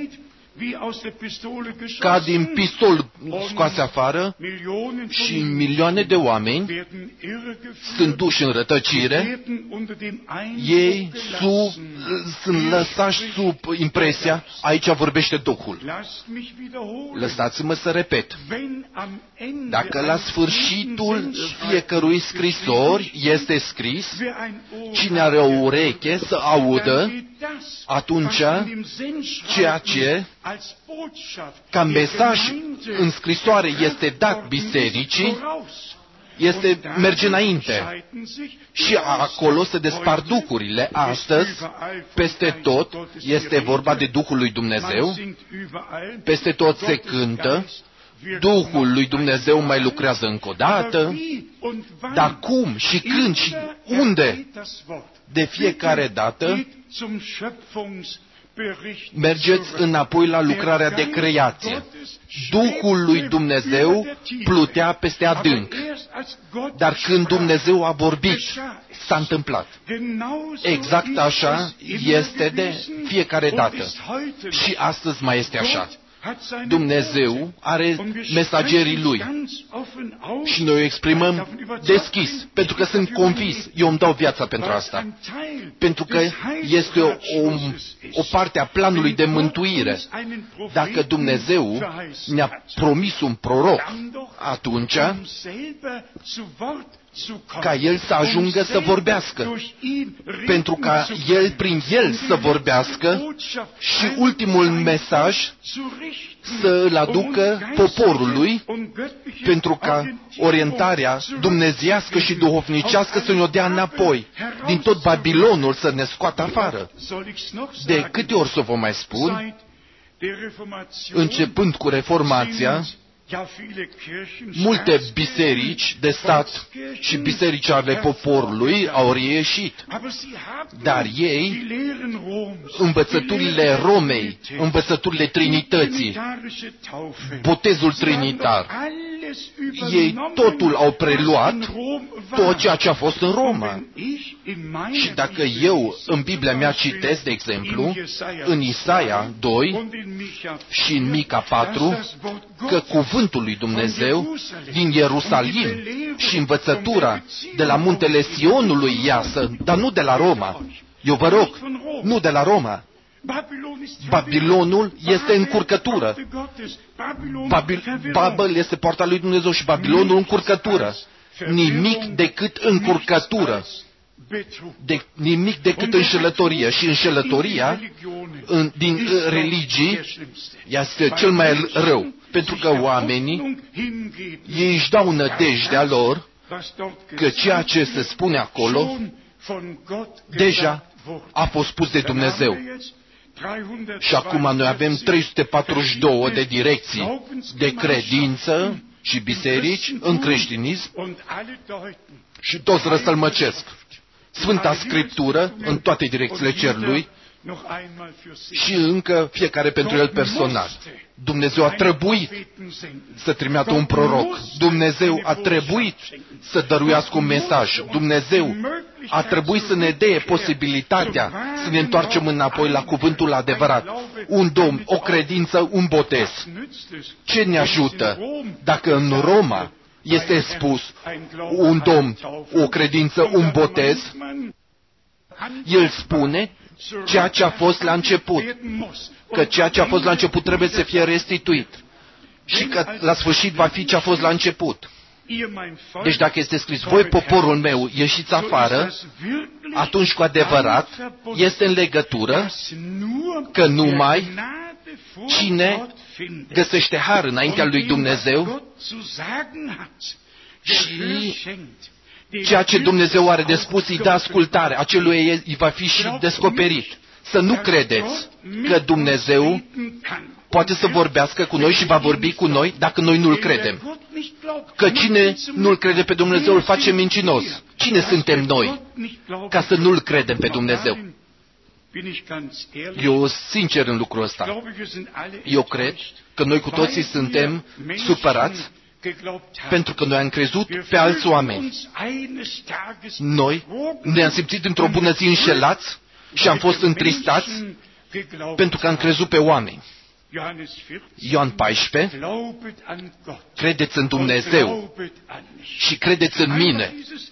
ca din pistol scoase afară, și milioane de oameni sunt duși în rătăcire, ei sub, sunt lăsați sub impresia, aici vorbește Duhul. Lăsați-mă să repet. Dacă la sfârșitul fiecărui scrisori este scris, cine are o ureche să audă, atunci ceea ce ca mesaj în scrisoare este dat bisericii, este, merge înainte. Și acolo se despart duhurile. Astăzi, peste tot, este vorba de Duhul lui Dumnezeu, peste tot se cântă, Duhul lui Dumnezeu mai lucrează încă o dată, dar cum și când și unde? De fiecare dată mergeți înapoi la lucrarea de creație. Duhul lui Dumnezeu plutea peste adânc. Dar când Dumnezeu a vorbit, s-a întâmplat. Exact așa este de fiecare dată. Și astăzi mai este așa. Dumnezeu are mesagerii Lui și noi o exprimăm deschis, pentru că sunt convins, eu îmi dau viața pentru asta, pentru că este o, o, o parte a planului de mântuire. Dacă Dumnezeu ne-a promis un proroc, atunci ca El să ajungă să vorbească, pentru ca El prin El să vorbească și ultimul mesaj să îl aducă poporului, pentru ca orientarea dumnezeiască și duhovnicească să ne-o dea înapoi, din tot Babilonul să ne scoată afară. De câte ori să vă mai spun, începând cu Reformația, multe biserici de stat și biserici ale poporului au reieșit, dar ei, învățăturile Romei, învățăturile Trinității, botezul trinitar, ei totul au preluat, tot ceea ce a fost în Roma. Și dacă eu în Biblia mea citesc, de exemplu, în Isaia doi și în Mica patru, că cuvântul lui Dumnezeu din Ierusalim și învățătura de la muntele Sionului iasă, dar nu de la Roma. Eu vă rog, nu de la Roma. Babilonul este încurcătură. Babil, Babel este poarta lui Dumnezeu și Babilonul încurcătură. Nimic decât încurcătură. De, nimic decât înșelătorie. Și înșelătoria în, din religii este cel mai rău. Pentru că oamenii, ei își dau nădejdea lor că ceea ce se spune acolo deja a fost spus de Dumnezeu. Și acum noi avem trei sute patruzeci și doi de direcții de credință și biserici în creștinism și toți răstălmăcesc Sfânta Scriptură în toate direcțiile cerului și încă fiecare pentru el personal. Dumnezeu a trebuit să trimită un proroc. Dumnezeu a trebuit să dăruiască un mesaj. Dumnezeu a trebuit să ne dea posibilitatea să ne întoarcem înapoi la cuvântul adevărat. Un Domn, o credință, un botez. Ce ne ajută dacă în Roma este spus un Domn, o credință, un botez? El spune ceea ce a fost la început, că ceea ce a fost la început trebuie să fie restituit și că la sfârșit va fi ce a fost la început. Deci dacă este scris, voi poporul meu ieșiți afară, atunci cu adevărat este în legătură că numai cine găsește har înaintea lui Dumnezeu și ceea ce Dumnezeu are de spus îi dă ascultare, acelui îi va fi și descoperit. Să nu credeți că Dumnezeu poate să vorbească cu noi și va vorbi cu noi dacă noi nu-L credem. Că cine nu-L crede pe Dumnezeu îl face mincinos. Cine suntem noi ca să nu-L credem pe Dumnezeu? Eu sincer în lucrul ăsta. Eu cred că noi cu toții suntem supărați pentru că noi am crezut pe alți oameni. Noi ne-am simțit într-o bună zi înșelați și am fost întristați pentru că am crezut pe oameni. Ioan paisprezece, credeți în Dumnezeu și credeți în mine.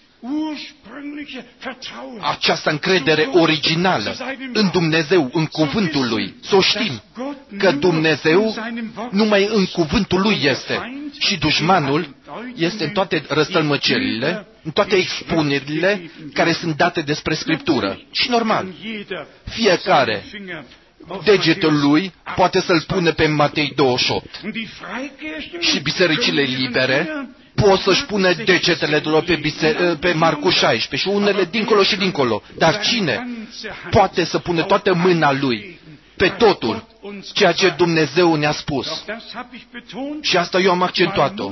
Această încredere originală în Dumnezeu, în cuvântul Lui, să o știm, că Dumnezeu numai în cuvântul Lui este și dușmanul este în toate răstălmăcerile, în toate expunerile care sunt date despre Scriptură. Și normal, fiecare degetul lui poate să-l pună pe Matei douăzeci și opt. Și bisericile libere pot să-și pună degetele lor pe, biser- pe Marcu șaisprezece și unele dincolo și dincolo. Dar cine poate să pună toată mâna lui pe totul, ceea ce Dumnezeu ne-a spus? Și asta eu am accentuat-o.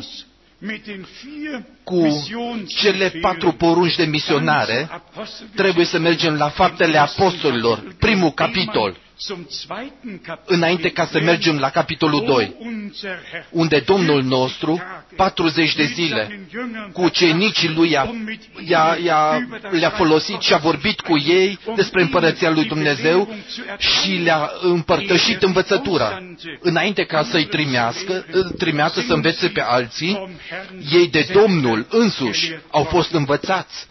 Cu cele patru porunci de misionare, trebuie să mergem la Faptele Apostolilor, primul capitol, înainte ca să mergem la capitolul doi, unde Domnul nostru, patruzeci de zile, cu ucenicii lui i-a, i-a, i-a, le-a folosit și a vorbit cu ei despre împărăția lui Dumnezeu și le-a împărtășit învățătura. Înainte ca să-i trimească, trimească să învețe pe alții, ei de Domnul însuși au fost învățați.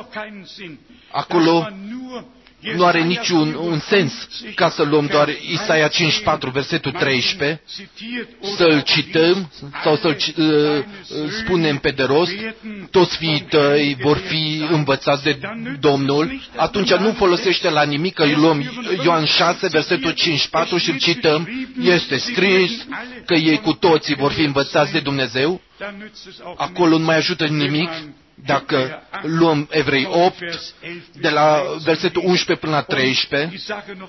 Acolo nu are niciun un sens ca să luăm doar Isaia cincizeci și patru, versetul treisprezece, să-l cităm sau să-l uh, spunem pe de rost, toți fiii tăi vor fi învățați de Domnul. Atunci nu folosește la nimic că luăm Ioan șase, versetul cincizeci și patru și îl cităm, este scris că ei cu toții vor fi învățați de Dumnezeu. Acolo nu mai ajută nimic. Dacă luăm Evrei opt, de la versetul unsprezece până la treisprezece,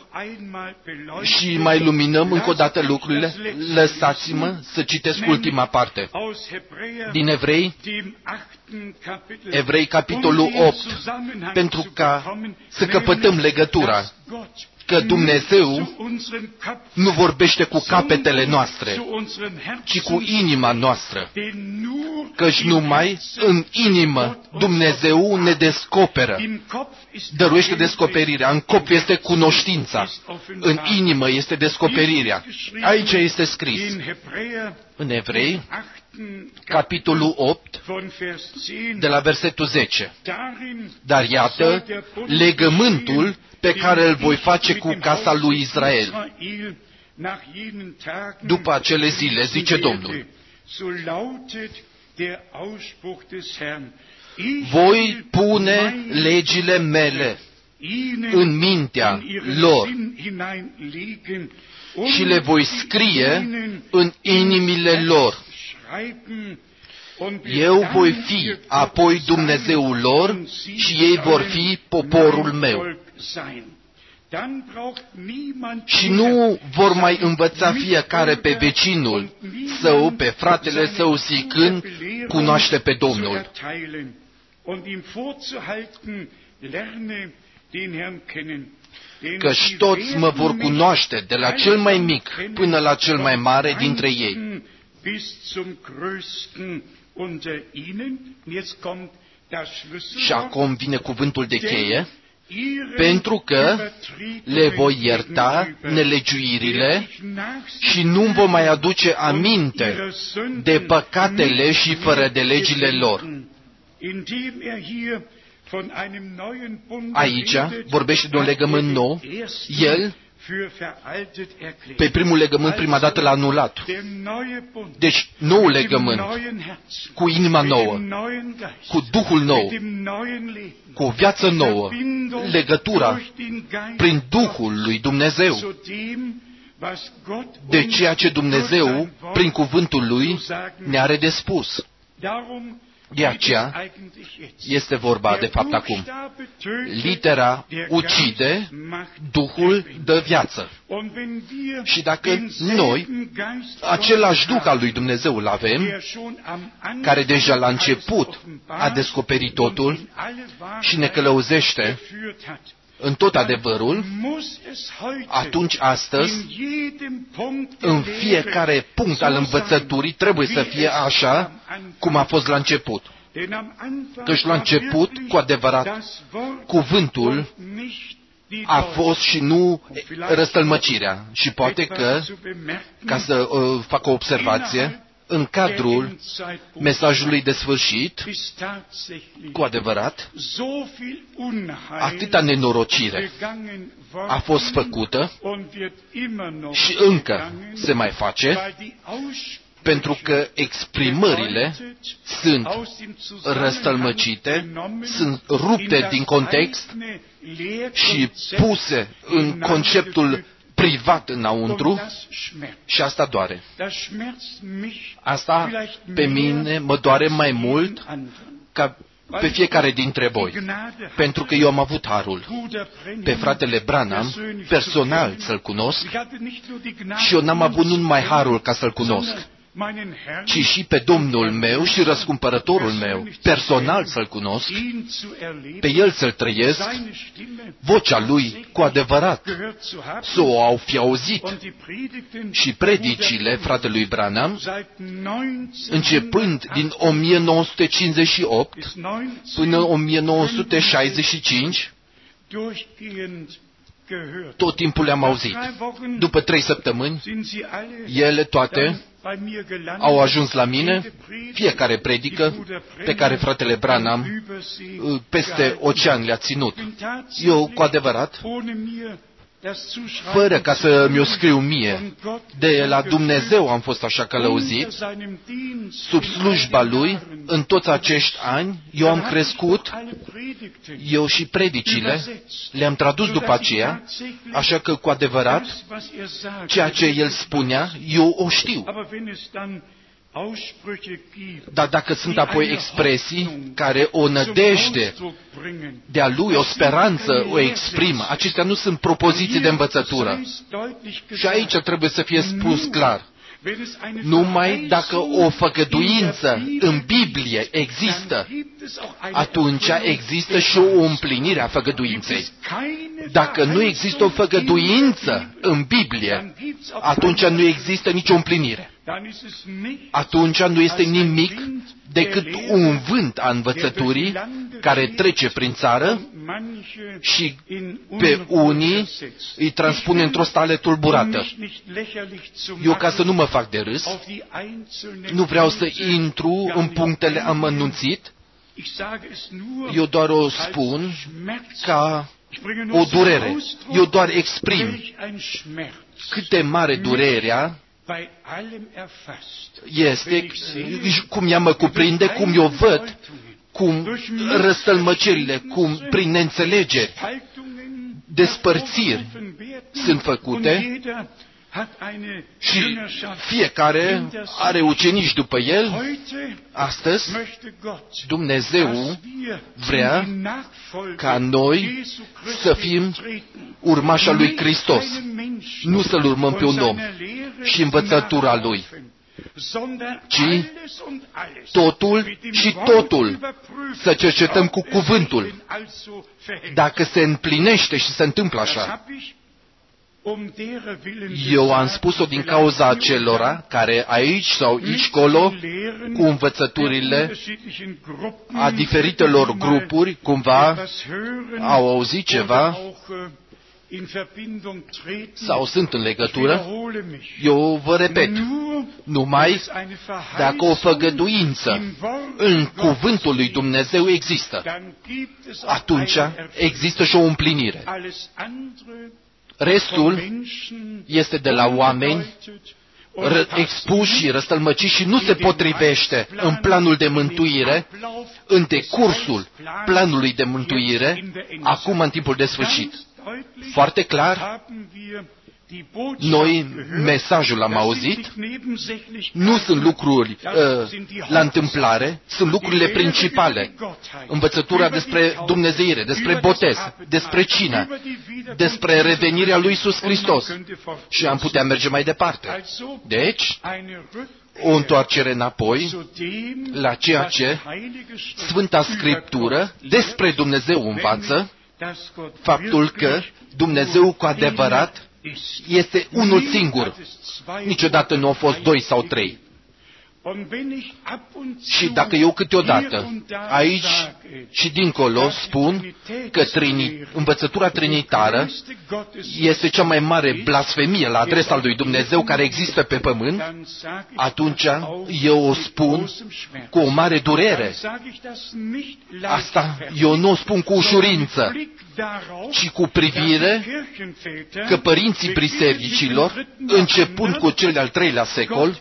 și mai luminăm încă o dată lucrurile, lăsați-mă să citesc ultima parte. Din Evrei, Evrei capitolul opt, pentru ca să căpătăm legătura, că Dumnezeu nu vorbește cu capetele noastre, ci cu inima noastră. Căci numai în inimă Dumnezeu ne descoperă, dăruiește descoperirea. În cop este cunoștința, în inimă este descoperirea. Aici este scris, în Evrei, capitolul opt, de la versetul zece. Dar iată legământul pe care îl voi face cu casa lui Israel după acele zile, zice Domnul. Voi pune legile mele în mintea lor și le voi scrie în inimile lor. Eu voi fi apoi Dumnezeul lor și ei vor fi poporul meu. Și nu vor mai învăța fiecare pe vecinul său, pe fratele său, zicând, cunoaște pe Domnul. Căci toți mă vor cunoaște, de la cel mai mic până la cel mai mare dintre ei. Și acum vine cuvântul de cheie, pentru că le voi ierta nelegiuirile și nu vom mai aduce aminte de păcatele și fără de legile lor. Aici vorbește de un legământ nou. El, pe primul legământ, prima dată l-a anulat. Deci, nou legământ, cu inima nouă, cu Duhul nou, cu o viață nouă, legătura prin Duhul lui Dumnezeu, de ceea ce Dumnezeu, prin cuvântul Lui, ne are de spus. De aceea este vorba, de fapt, acum. Litera ucide, Duhul dă viață. Și dacă noi, același Duh al lui Dumnezeu îl avem, care deja la început a descoperit totul și ne călăuzește în tot adevărul, atunci astăzi, în fiecare punct al învățăturii, trebuie să fie așa cum a fost la început. Căci la început, cu adevărat, cuvântul a fost și nu răstălmăcirea. Și poate că, ca să uh, fac o observație, în cadrul mesajului de sfârșit, cu adevărat, atâta nenorocire a fost făcută și încă se mai face, pentru că exprimările sunt răstălmăcite, sunt rupte din context și puse în conceptul privat înăuntru și asta doare. Asta pe mine mă doare mai mult ca pe fiecare dintre voi, pentru că eu am avut harul pe fratele Branham personal să-l cunosc și eu n-am avut nu numai harul ca să-l cunosc, ci și pe Domnul meu și răscumpărătorul meu personal să-l cunosc, pe el să-l trăiesc, vocea lui cu adevărat să o au fi auzit și predicile fratelui Branham, începând din o mie nouă sute cincizeci și opt până în o mie nouă sute șaizeci și cinci, tot timpul le-am auzit. După trei săptămâni, ele toate au ajuns la mine, fiecare predică pe care fratele Branham peste ocean le-a ținut. Eu, cu adevărat, fără ca să mi-o scriu mie, de la Dumnezeu am fost așa călăuzit, sub slujba Lui, în toți acești ani, eu am crescut, eu și predicile le-am tradus după aceea, așa că, cu adevărat, ceea ce El spunea, eu o știu. Dar dacă sunt apoi expresii care o nădejde de-a lui, o speranță o exprimă, acestea nu sunt propoziții de învățătură. Și aici trebuie să fie spus clar. Numai dacă o făgăduință în Biblie există, atunci există și o împlinire a făgăduinței. Dacă nu există o făgăduință în Biblie, atunci nu există nicio împlinire. Atunci nu este nimic decât un vânt a învățăturii care trece prin țară și pe unii îi transpune într-o stare tulburată. Eu, ca să nu mă fac de râs, nu vreau să intru în punctele amănunțit, eu doar o spun ca o durere. Eu doar exprim cât de mare durerea este, cum ea mă cuprinde, cum eu văd, cum răstălmăcirile, cum prin neînțelegeri, despărțiri sunt făcute și fiecare are ucenici după el. Astăzi, Dumnezeu vrea ca noi să fim urmașa lui Hristos, nu să-L urmăm pe un om și învățătura Lui, ci totul și totul să cercetăm cu cuvântul, dacă se împlinește și se întâmplă așa. Eu am spus-o din cauza acelora care aici sau aici colo, cu învățăturile a diferitelor grupuri, cumva au auzit ceva sau sunt în legătură. Eu vă repet, numai dacă o făgăduință în cuvântul lui Dumnezeu există, atunci există și o împlinire. Restul este de la oameni expuși și răstălmăciți și nu se potrivește în planul de mântuire, în decursul planului de mântuire, acum în timpul de sfârșit. Foarte clar, noi mesajul am auzit, nu sunt lucruri uh, la întâmplare, sunt lucrurile principale. Învățătura despre Dumnezeire, despre botez, despre cină, despre revenirea lui Iisus Hristos. Și am putea merge mai departe. Deci, o întoarcere înapoi la ceea ce Sfânta Scriptură despre Dumnezeu învață, faptul că Dumnezeu cu adevărat este unul singur. Niciodată nu au fost doi sau trei. Și dacă eu câteodată, aici și dincolo, spun că trini, învățătura trinitară este cea mai mare blasfemie la adresa lui Dumnezeu care există pe pământ, atunci eu o spun cu o mare durere. Asta eu nu o spun cu ușurință, ci cu privire că părinții bisericilor, începând cu cel de-al treilea secol,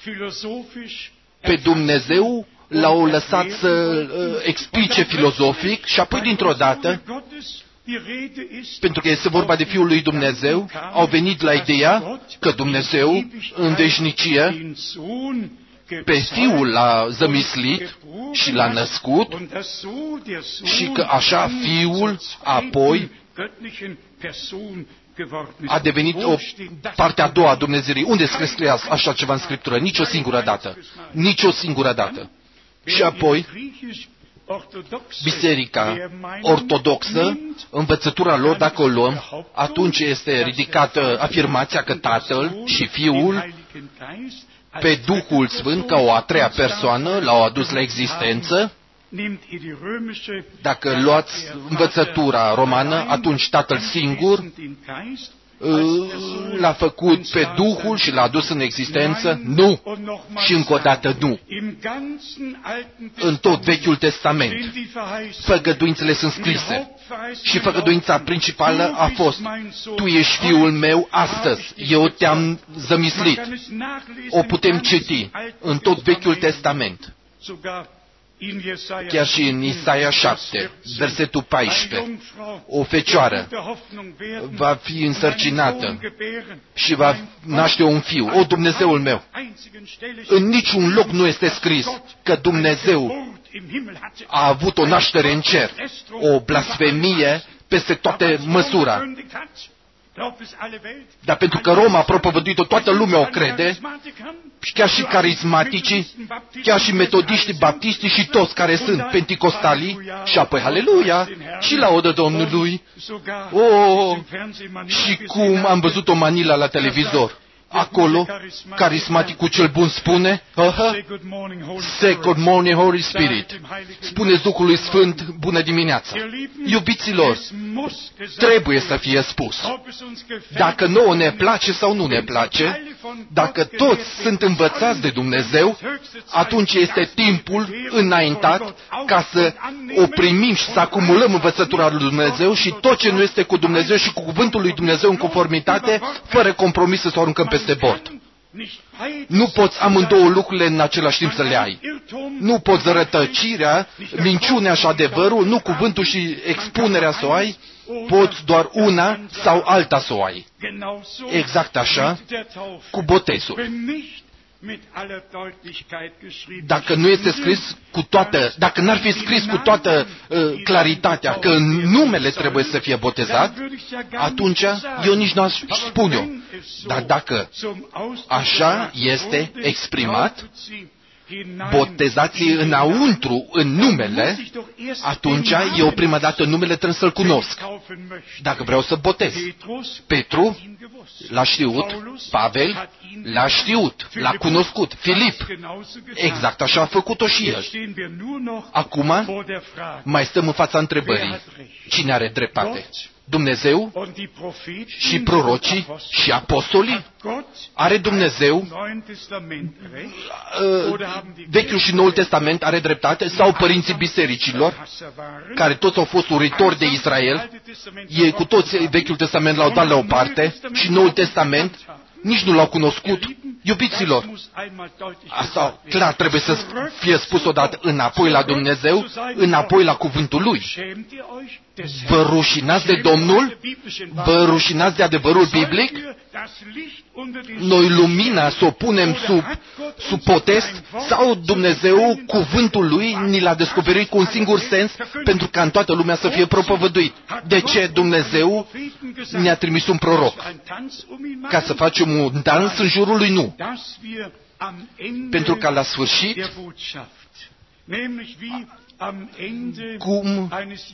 pe Dumnezeu l-au lăsat să uh, explice filozofic și apoi dintr-o dată pentru că este vorba de Fiul lui Dumnezeu, au venit la ideea că Dumnezeu în veșnicie pe Fiul l-a zămislit și l-a născut și că așa Fiul apoi a devenit o parte a doua a Dumnezeirii. Unde scrie așa ceva în Scriptură? Nici o singură dată. Nici o singură dată. Și apoi, Biserica ortodoxă, învățătura lor, dacă o luăm, atunci este ridicată afirmația că Tatăl și Fiul pe Duhul Sfânt, ca o a treia persoană, l-au adus la existență. Dacă luați învățătura romană, atunci Tatăl singur l-a făcut pe Duhul și l-a adus în existență? Nu. Și încă o dată nu. În tot Vechiul Testament, făgăduințele sunt scrise. Și făgăduința principală a fost: Tu ești Fiul meu astăzi, eu te-am zămislit. O putem citi în tot Vechiul Testament. Chiar și în Isaia șapte, versetul paisprezece, o fecioară va fi însărcinată și va naște un fiu. O, Dumnezeul meu! În niciun loc nu este scris că Dumnezeu a avut o naștere în cer, o blasfemie peste toată măsura. Dar pentru că Roma a propovăduit-o, toată lumea o crede, chiar și carismaticii, chiar și metodiștii, baptiștii și toți care sunt penticostalii, și apoi, haleluia, și laudă Domnului. Oh, și cum am văzut-o Manila la televizor. Acolo, carismaticul cel bun spune, aha, say good morning, Holy Spirit. Spuneți Duhului Sfânt, bună dimineața. Iubiților, trebuie să fie spus. Dacă nouă ne place sau nu ne place, dacă toți sunt învățați de Dumnezeu, atunci este timpul înaintat ca să o primim și să acumulăm învățătura lui Dumnezeu și tot ce nu este cu Dumnezeu și cu cuvântul lui Dumnezeu în conformitate, fără compromis să o aruncăm peste bord. Nu poți amândouă lucrurile în același timp să le ai. Nu poți rătăcirea, minciunea și adevărul, nu cuvântul și expunerea să o ai, poți doar una sau alta să o ai. Exact așa cu botezul. Dacă nu este scris cu toată, dacă n-ar fi scris cu toată uh, claritatea că numele trebuie să fie botezat, atunci eu nici nu aș spune-o. Dar dacă așa este exprimat, botezați înăuntru în numele, atunci eu prima dată numele trebuie să-l cunosc. Dacă vreau să botez. Petru l-a știut, Pavel l-a știut, l-a cunoscut, Filip. Exact așa a făcut-o și el. Acum mai stăm în fața întrebării. Cine are dreptate? Dumnezeu și prorocii și apostolii? Are Dumnezeu, Vechiul și Noul Testament are dreptate? Sau părinții bisericilor, care toți au fost uritori de Israel, ei cu toți Vechiul Testament l-au dat la o parte și Noul Testament nici nu l-au cunoscut? Iubiților, asta clar trebuie să fie spus odată, înapoi la Dumnezeu, înapoi la cuvântul Lui. Vă rușinați de Domnul? Vă rușinați de adevărul biblic? Noi lumina să o punem sub, sub potest sau Dumnezeu, cuvântul Lui, ni l-a descoperit cu un singur sens pentru ca în toată lumea să fie propovăduit. De ce Dumnezeu ne-a trimis un proroc? Ca să facem un dans în jurul lui? Nu. Pentru ca la sfârșit, cum,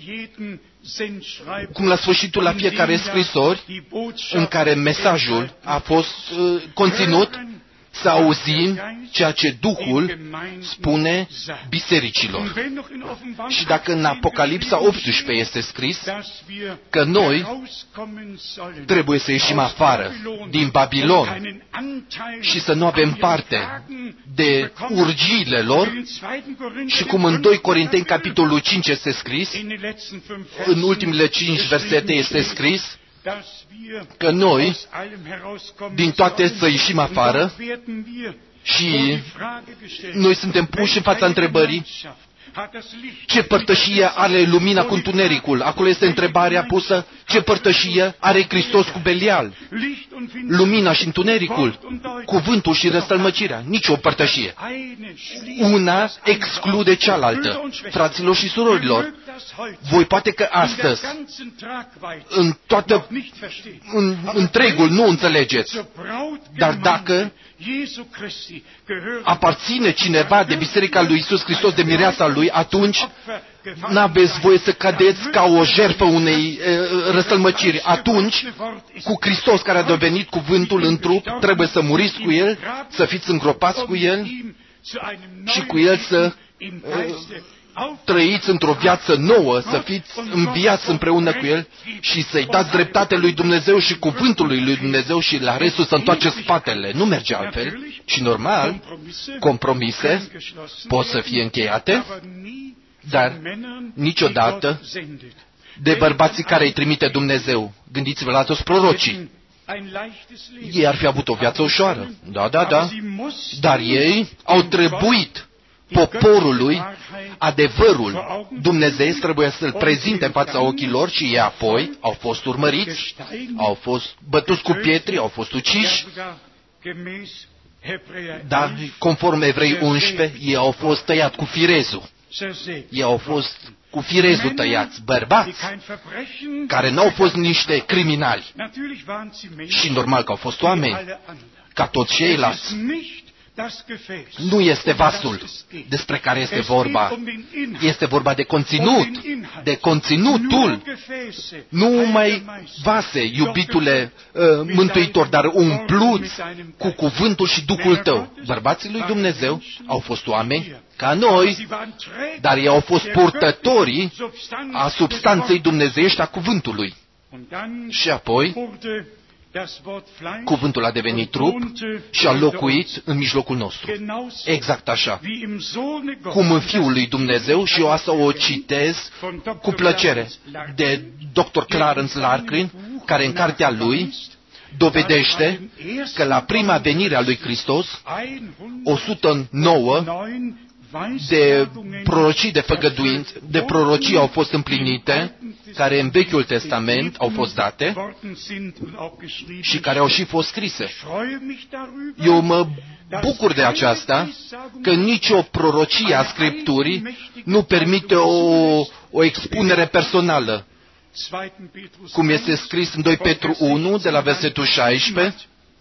cum la sfârșitul la fiecare scrisori, în care mesajul a fost uh, conținut, să auzim ceea ce Duhul spune bisericilor. Și dacă în Apocalipsa optsprezece este scris că noi trebuie să ieșim afară din Babilon și să nu avem parte de urgiile lor, și cum în doi Corinteni, capitolul cinci este scris, în ultimele cinci versete este scris, că noi, din toate să ieșim afară și noi suntem puși în fața întrebării, Ce părtășie are lumina cu întunericul? Acolo este întrebarea pusă, ce părtășie are Hristos cu Belial? Lumina și întunericul, cuvântul și răstălmăcirea, nici o părtășie. Una exclude cealaltă. Fraților și surorilor, voi poate că astăzi, în toată, în întregul, nu înțelegeți, dar dacă aparține cineva de Biserica lui Iisus Hristos, de mireasa lui, atunci n-aveți voie să cadeți ca o jertfă unei e, răstălmăciri. Atunci, cu Hristos care a devenit cuvântul în trup, trebuie să muriți cu El, să fiți îngropați cu El și cu El să e, trăiți într-o viață nouă, să fiți înviați împreună cu El și să-i dați dreptate lui Dumnezeu și cuvântul lui Dumnezeu și la restul să întoarceți spatele. Nu merge altfel. Și normal, compromise pot să fie încheiate, dar niciodată de bărbații care îi trimite Dumnezeu. Gândiți-vă la toți prorocii. Ei ar fi avut o viață ușoară. Da, da, da. Dar ei au trebuit poporului adevărul Dumnezeu trebuie să-l prezinte în fața ochilor și ei apoi au fost urmăriți, au fost bătuți cu pietri, au fost uciși, dar conform Evrei unsprezece, ei au fost tăiat cu firezul. Ei au fost cu firezul tăiați, bărbați care n-au fost niște criminali. Și normal că au fost oameni, ca toți ceilalți. Nu este vasul despre care este vorba. Este vorba de conținut, de conținutul. Nu numai vase, iubitule uh, Mântuitor, dar umpluți cu cuvântul și Duhul tău. Bărbații lui Dumnezeu au fost oameni ca noi, dar ei au fost purtătorii a substanței dumnezeiești a cuvântului. Și apoi cuvântul a devenit trup și a locuit în mijlocul nostru. Exact așa. Cum în Fiul lui Dumnezeu, și eu asta o citez cu plăcere, de doctor Clarence Larkin, care în cartea lui dovedește că la prima venire a lui Hristos, o sută nouă de prorocii de făgăduință, de prorocii au fost împlinite, care în Vechiul Testament au fost date și care au și fost scrise. Eu mă bucur de aceasta, că nicio prorocie a Scripturii nu permite o, o expunere personală, cum este scris în doi Petru unu, de la versetul șaisprezece,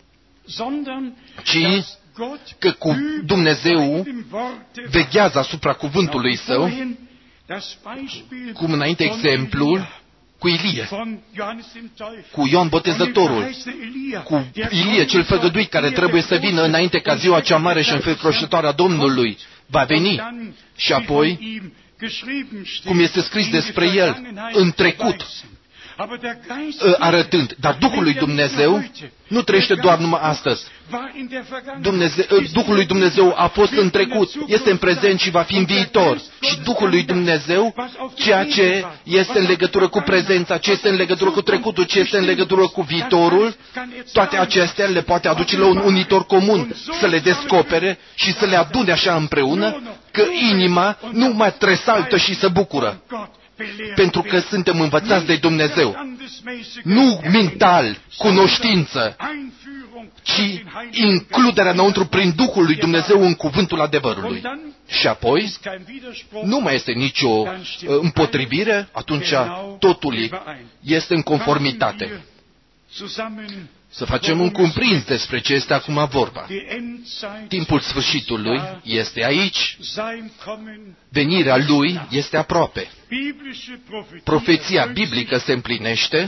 ci că cu Dumnezeu veghează asupra cuvântului său, cum înainte exemplul cu Ilie, cu Ioan Botezătorul, cu Ilie cel făgăduit care trebuie să vină înainte ca ziua cea mare și înfricoșătoare a Domnului va veni. Și apoi, cum este scris despre el în trecut, arătând, dar Duhul lui Dumnezeu nu trăiește doar numai astăzi. Dumnezeu, Duhul lui Dumnezeu a fost în trecut, este în prezent și va fi în viitor. Și Duhul lui Dumnezeu, ceea ce este în legătură cu prezența, ce este în legătură cu trecutul, ce este în legătură cu viitorul, toate acestea le poate aduce la un unitor comun, să le descopere și să le adune așa împreună, că inima nu mai tresaltă și se bucură. Pentru că suntem învățați de Dumnezeu. Nu mental, cunoștință, ci includerea înăuntru prin Duhul lui Dumnezeu în cuvântul adevărului. Și apoi, nu mai este nicio împotrivire, atunci totul este în conformitate. Să facem un cuprins despre ce este acum vorba. Timpul sfârșitului este aici. Venirea Lui este aproape. Profeția biblică se împlinește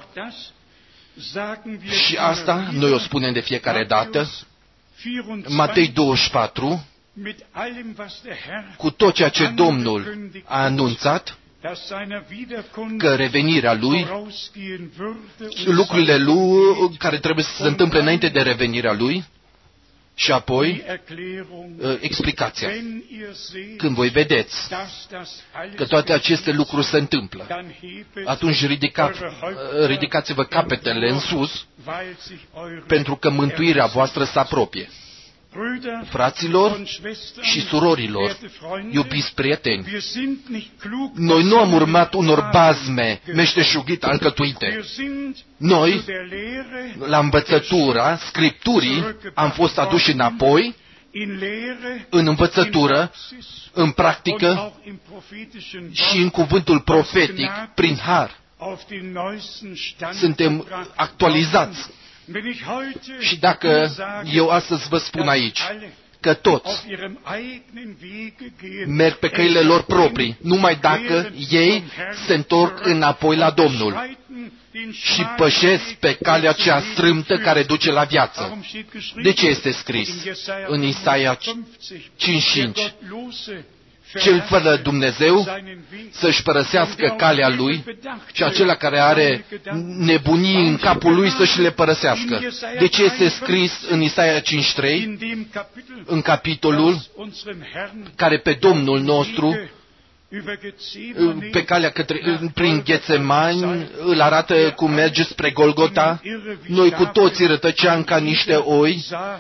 și asta noi o spunem de fiecare dată. Matei douăzeci și patru, cu tot ceea ce Domnul a anunțat, că revenirea Lui, lucrurile Lui care trebuie să se întâmple înainte de revenirea Lui, și apoi explicația. Când voi vedeți că toate aceste lucruri se întâmplă, atunci ridicați, ridicați-vă capetele în sus, pentru că mântuirea voastră se apropie. Fraților și surorilor, iubiți prieteni, noi nu am urmat unor bazme meșteșugite alcătuite. Noi, la învățătura Scripturii, am fost aduși înapoi în învățătură, în practică și în cuvântul profetic, prin har. Suntem actualizați. Și dacă eu astăzi vă spun aici că toți merg pe căile lor proprii, numai dacă ei se întorc înapoi la Domnul și pășesc pe calea cea strâmtă care duce la viață. De ce este scris în Isaia cinci cinci? Cel fără Dumnezeu să-și părăsească calea lui și acela care are nebunii în capul lui să-și le părăsească. De ce este scris în Isaia cinci trei, în capitolul care pe Domnul nostru, pe calea către, prin Ghețemani, îl arată cum merge spre Golgota? Noi cu toții rătăceam ca niște oi,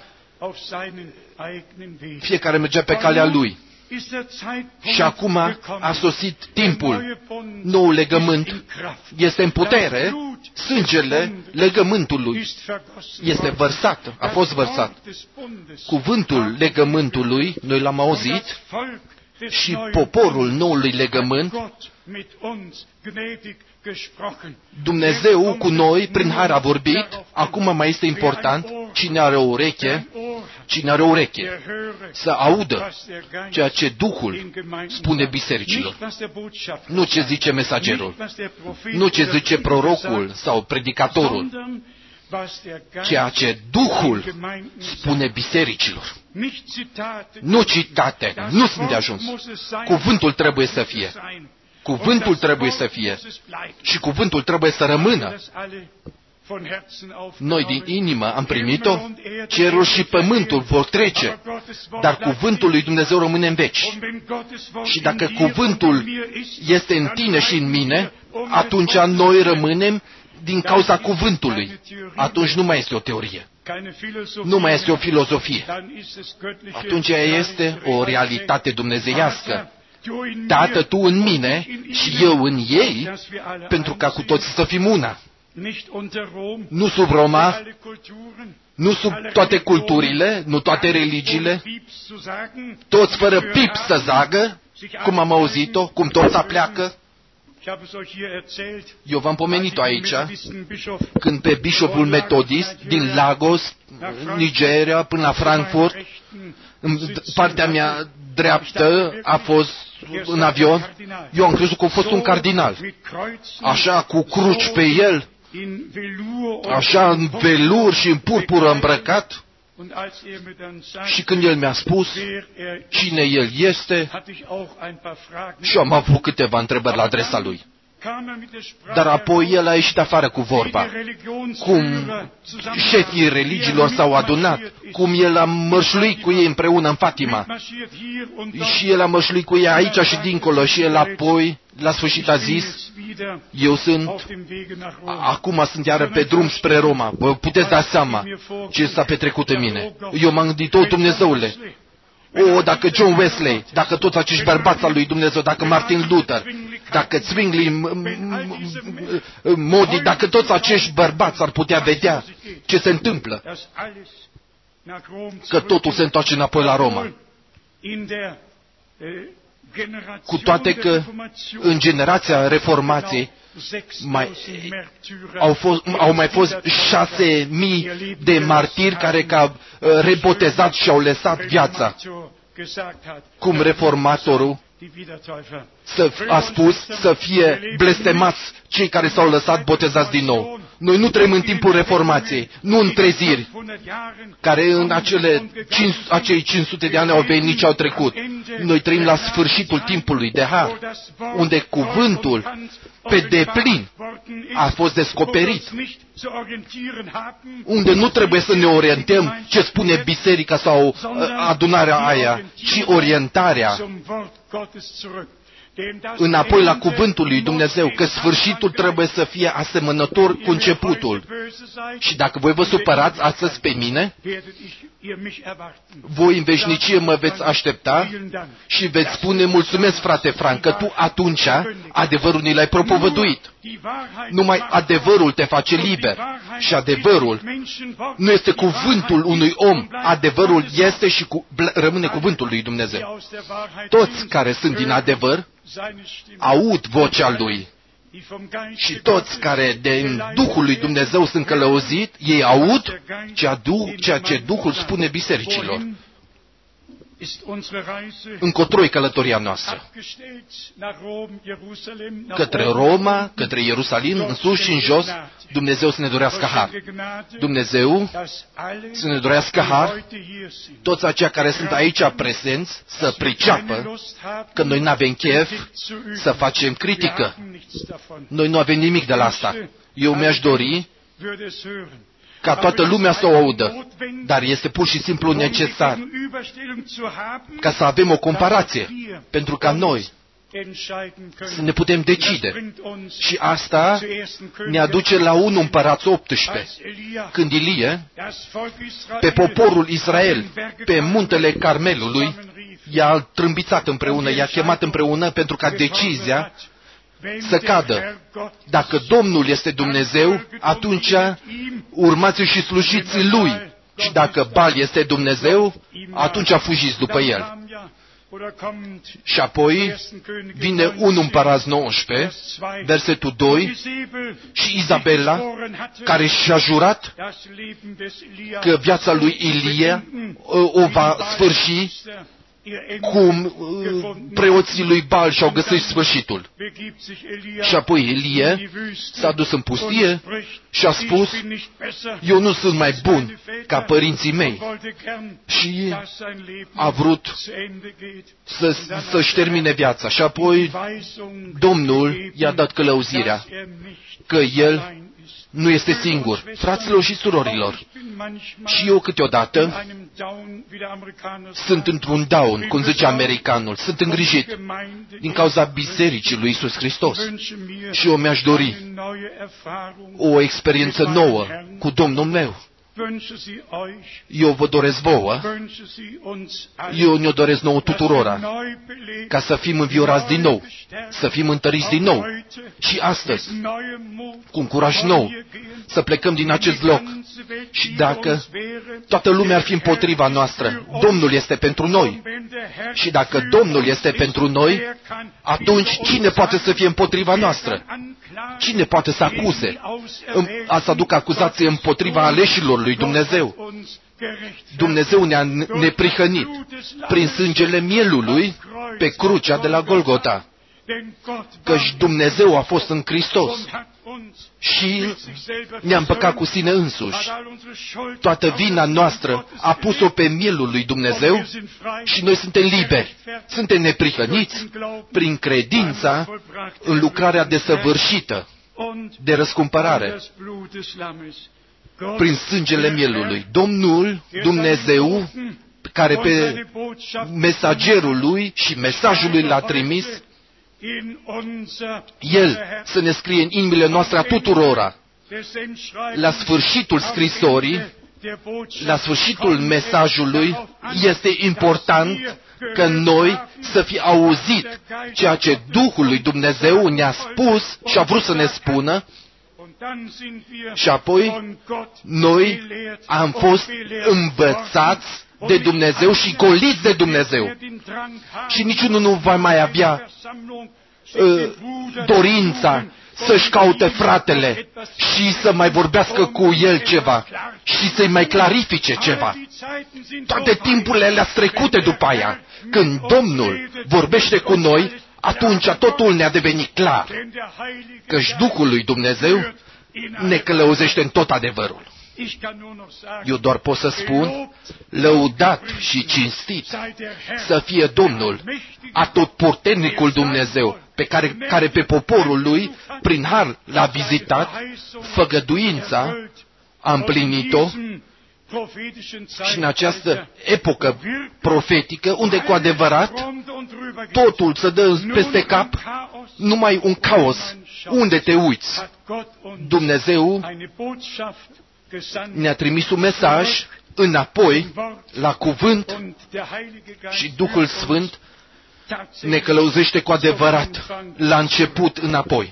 fiecare mergea pe calea lui. Și acum a sosit timpul. Noul legământ este în putere. Sângele legământului este vărsat, a fost vărsat. Cuvântul legământului, noi l-am auzit, și poporul noului legământ, Dumnezeu cu noi, prin har a vorbit. Acum mai este important, cine are o ureche, cine are o ureche, să audă ceea ce Duhul spune bisericilor. Nu ce zice mesagerul, nu ce zice prorocul sau predicatorul, ceea ce Duhul spune bisericilor. Nu citate, nu sunt de ajuns. Cuvântul trebuie să fie. Cuvântul trebuie să fie. Și cuvântul trebuie să rămână. Noi din inimă am primit-o, cerul și pământul vor trece, dar cuvântul lui Dumnezeu rămâne în veci. Și dacă cuvântul este în tine și în mine, atunci noi rămânem din cauza cuvântului. Atunci nu mai este o teorie. Nu mai este o filozofie. Atunci este o realitate dumnezeiască. Tată, Tu în mine și eu în ei, pentru ca cu toții să fim una. Nu sub Roma, nu sub toate culturile, nu toate religiile, toți fără pip să zagă, cum am auzit-o, cum toți apleacă. Eu v-am pomenit-o aici, când pe bișopul metodist din Lagos, Nigeria, până la Frankfurt, în partea mea dreaptă a fost în avion, eu am crezut că a fost un cardinal. Așa, cu cruci pe el, așa în velur și în purpură îmbrăcat. Și când el mi-a spus cine el este, și am avut câteva întrebări la adresa lui. Dar apoi el a ieșit afară cu vorba, cum șefii religiilor s-au adunat, cum el a mărșuit cu ei împreună în Fatima. Și el a mărșuit cu ei aici și dincolo și el apoi, la sfârșit, a zis, eu sunt, acum sunt iară pe drum spre Roma. Vă puteți da seama ce s-a petrecut în mine. Eu m-am gândit, o, Dumnezeule, o, dacă John Wesley, dacă toți acești bărbați al lui Dumnezeu, dacă Martin Luther, dacă Zwingli, Modi, dacă toți acești bărbați ar putea vedea ce se întâmplă, că totul se întoarce înapoi la Roma. Cu toate că în generația Reformației mai, au, fost, au mai fost șase mii de martiri care ca rebotezat și au lăsat viața. Cum reformatorul să a spus să fie blestemați cei care s-au lăsat botezați din nou. Noi nu trăim în timpul Reformației, nu în treziri, care în acele cinci, acei cinci sute de ani au venit, nici au trecut. Noi trăim la sfârșitul timpului de har, unde cuvântul pe deplin a fost descoperit, unde nu trebuie să ne orientăm ce spune biserica sau adunarea aia, ci orientarea înapoi la cuvântul lui Dumnezeu, că sfârșitul trebuie să fie asemănător cu începutul. Și dacă voi vă supărați astăzi pe mine, voi în veșnicie mă veți aștepta și veți spune, mulțumesc, frate Frank, că tu atunci adevărul ni l-ai propovăduit. Numai adevărul te face liber. Și adevărul nu este cuvântul unui om. Adevărul este și cu, rămâne cuvântul lui Dumnezeu. Toți care sunt din adevăr aud vocea lui. Și toți care din Duhul lui Dumnezeu sunt călăuzit, ei aud ceea ce Duhul spune bisericilor. Încotro-i călătoria noastră? Către Roma, către Ierusalim, în sus și în jos, Dumnezeu să ne dorească har. Dumnezeu să ne dorească har, toți aceia care sunt aici prezenți, să priceapă că noi nu avem chef să facem critică. Noi nu avem nimic de la asta. Eu mi-aș dori ca toată lumea să o audă, dar este pur și simplu necesar ca să avem o comparație, pentru ca noi să ne putem decide. Și asta ne aduce la unu Împărați optsprezece, când Ilie, pe poporul Israel, pe muntele Carmelului, i-a trâmbițat împreună, i-a chemat împreună pentru ca decizia să cadă. Dacă Domnul este Dumnezeu, atunci urmați și slujiți Lui. Și dacă Baal este Dumnezeu, atunci fugiți după El. Și apoi vine unu Împărați nouăsprezece, versetul doi, și Izabela, care și-a jurat că viața lui Ilie o va sfârși cum preoții lui Baal și-au găsit sfârșitul. Și apoi Ilie s-a dus în pustie și a spus, eu nu sunt mai bun ca părinții mei. Și a vrut să, să-și termine viața. Și apoi Domnul i-a dat călăuzirea că el nu este singur. Fraților și surorilor, și eu câteodată sunt într-un down, cum zice americanul, sunt îngrijit din cauza Bisericii lui Iisus Hristos. Și eu mi-aș dori o experiență nouă cu Domnul meu. Eu vă doresc vouă, eu ne-o doresc nouă tuturora, ca să fim înviorați din nou, să fim întăriți din nou. Și astăzi, cu un curaj nou, să plecăm din acest loc. Și dacă toată lumea ar fi împotriva noastră, Domnul este pentru noi. Și dacă Domnul este pentru noi, atunci cine poate să fie împotriva noastră? Cine poate să acuze? Să aducă acuzație împotriva aleșilor lui Dumnezeu. Dumnezeu ne-a neprihănit prin sângele mielului pe crucea de la Golgota. Căci Dumnezeu a fost în Hristos și ne-a împăcat cu sine însuși. Toată vina noastră a pus-o pe mielul lui Dumnezeu și noi suntem liberi. Suntem neprihăniți prin credința în lucrarea desăvârșită de răscumpărare prin sângele mielului. Domnul Dumnezeu, care pe mesagerul lui și mesajul lui l-a trimis, El să ne scrie în inimile noastre a tuturora. La sfârșitul scrisorii, la sfârșitul mesajului, este important că noi să fi auzit ceea ce Duhul lui Dumnezeu ne-a spus și a vrut să ne spună. Și apoi noi am fost învățați de Dumnezeu și goliți de Dumnezeu. Și niciunul nu va mai avea uh, dorința să-și caute fratele și să mai vorbească cu el ceva și să-i mai clarifice ceva. Toate timpurile alea trecute după aia. Când Domnul vorbește cu noi, atunci totul ne-a devenit clar. Căci Duhul lui Dumnezeu ne călăuzește în tot adevărul. Eu doar pot să spun, lăudat și cinstit să fie Domnul, atotputernicul Dumnezeu, pe care, care pe poporul lui, prin har l-a vizitat, făgăduința a împlinit-o și în această epocă profetică, unde cu adevărat totul se dă peste cap, numai un caos, unde te uiți. Dumnezeu ne-a trimis un mesaj înapoi la cuvânt și Duhul Sfânt ne călăuzește cu adevărat la început înapoi.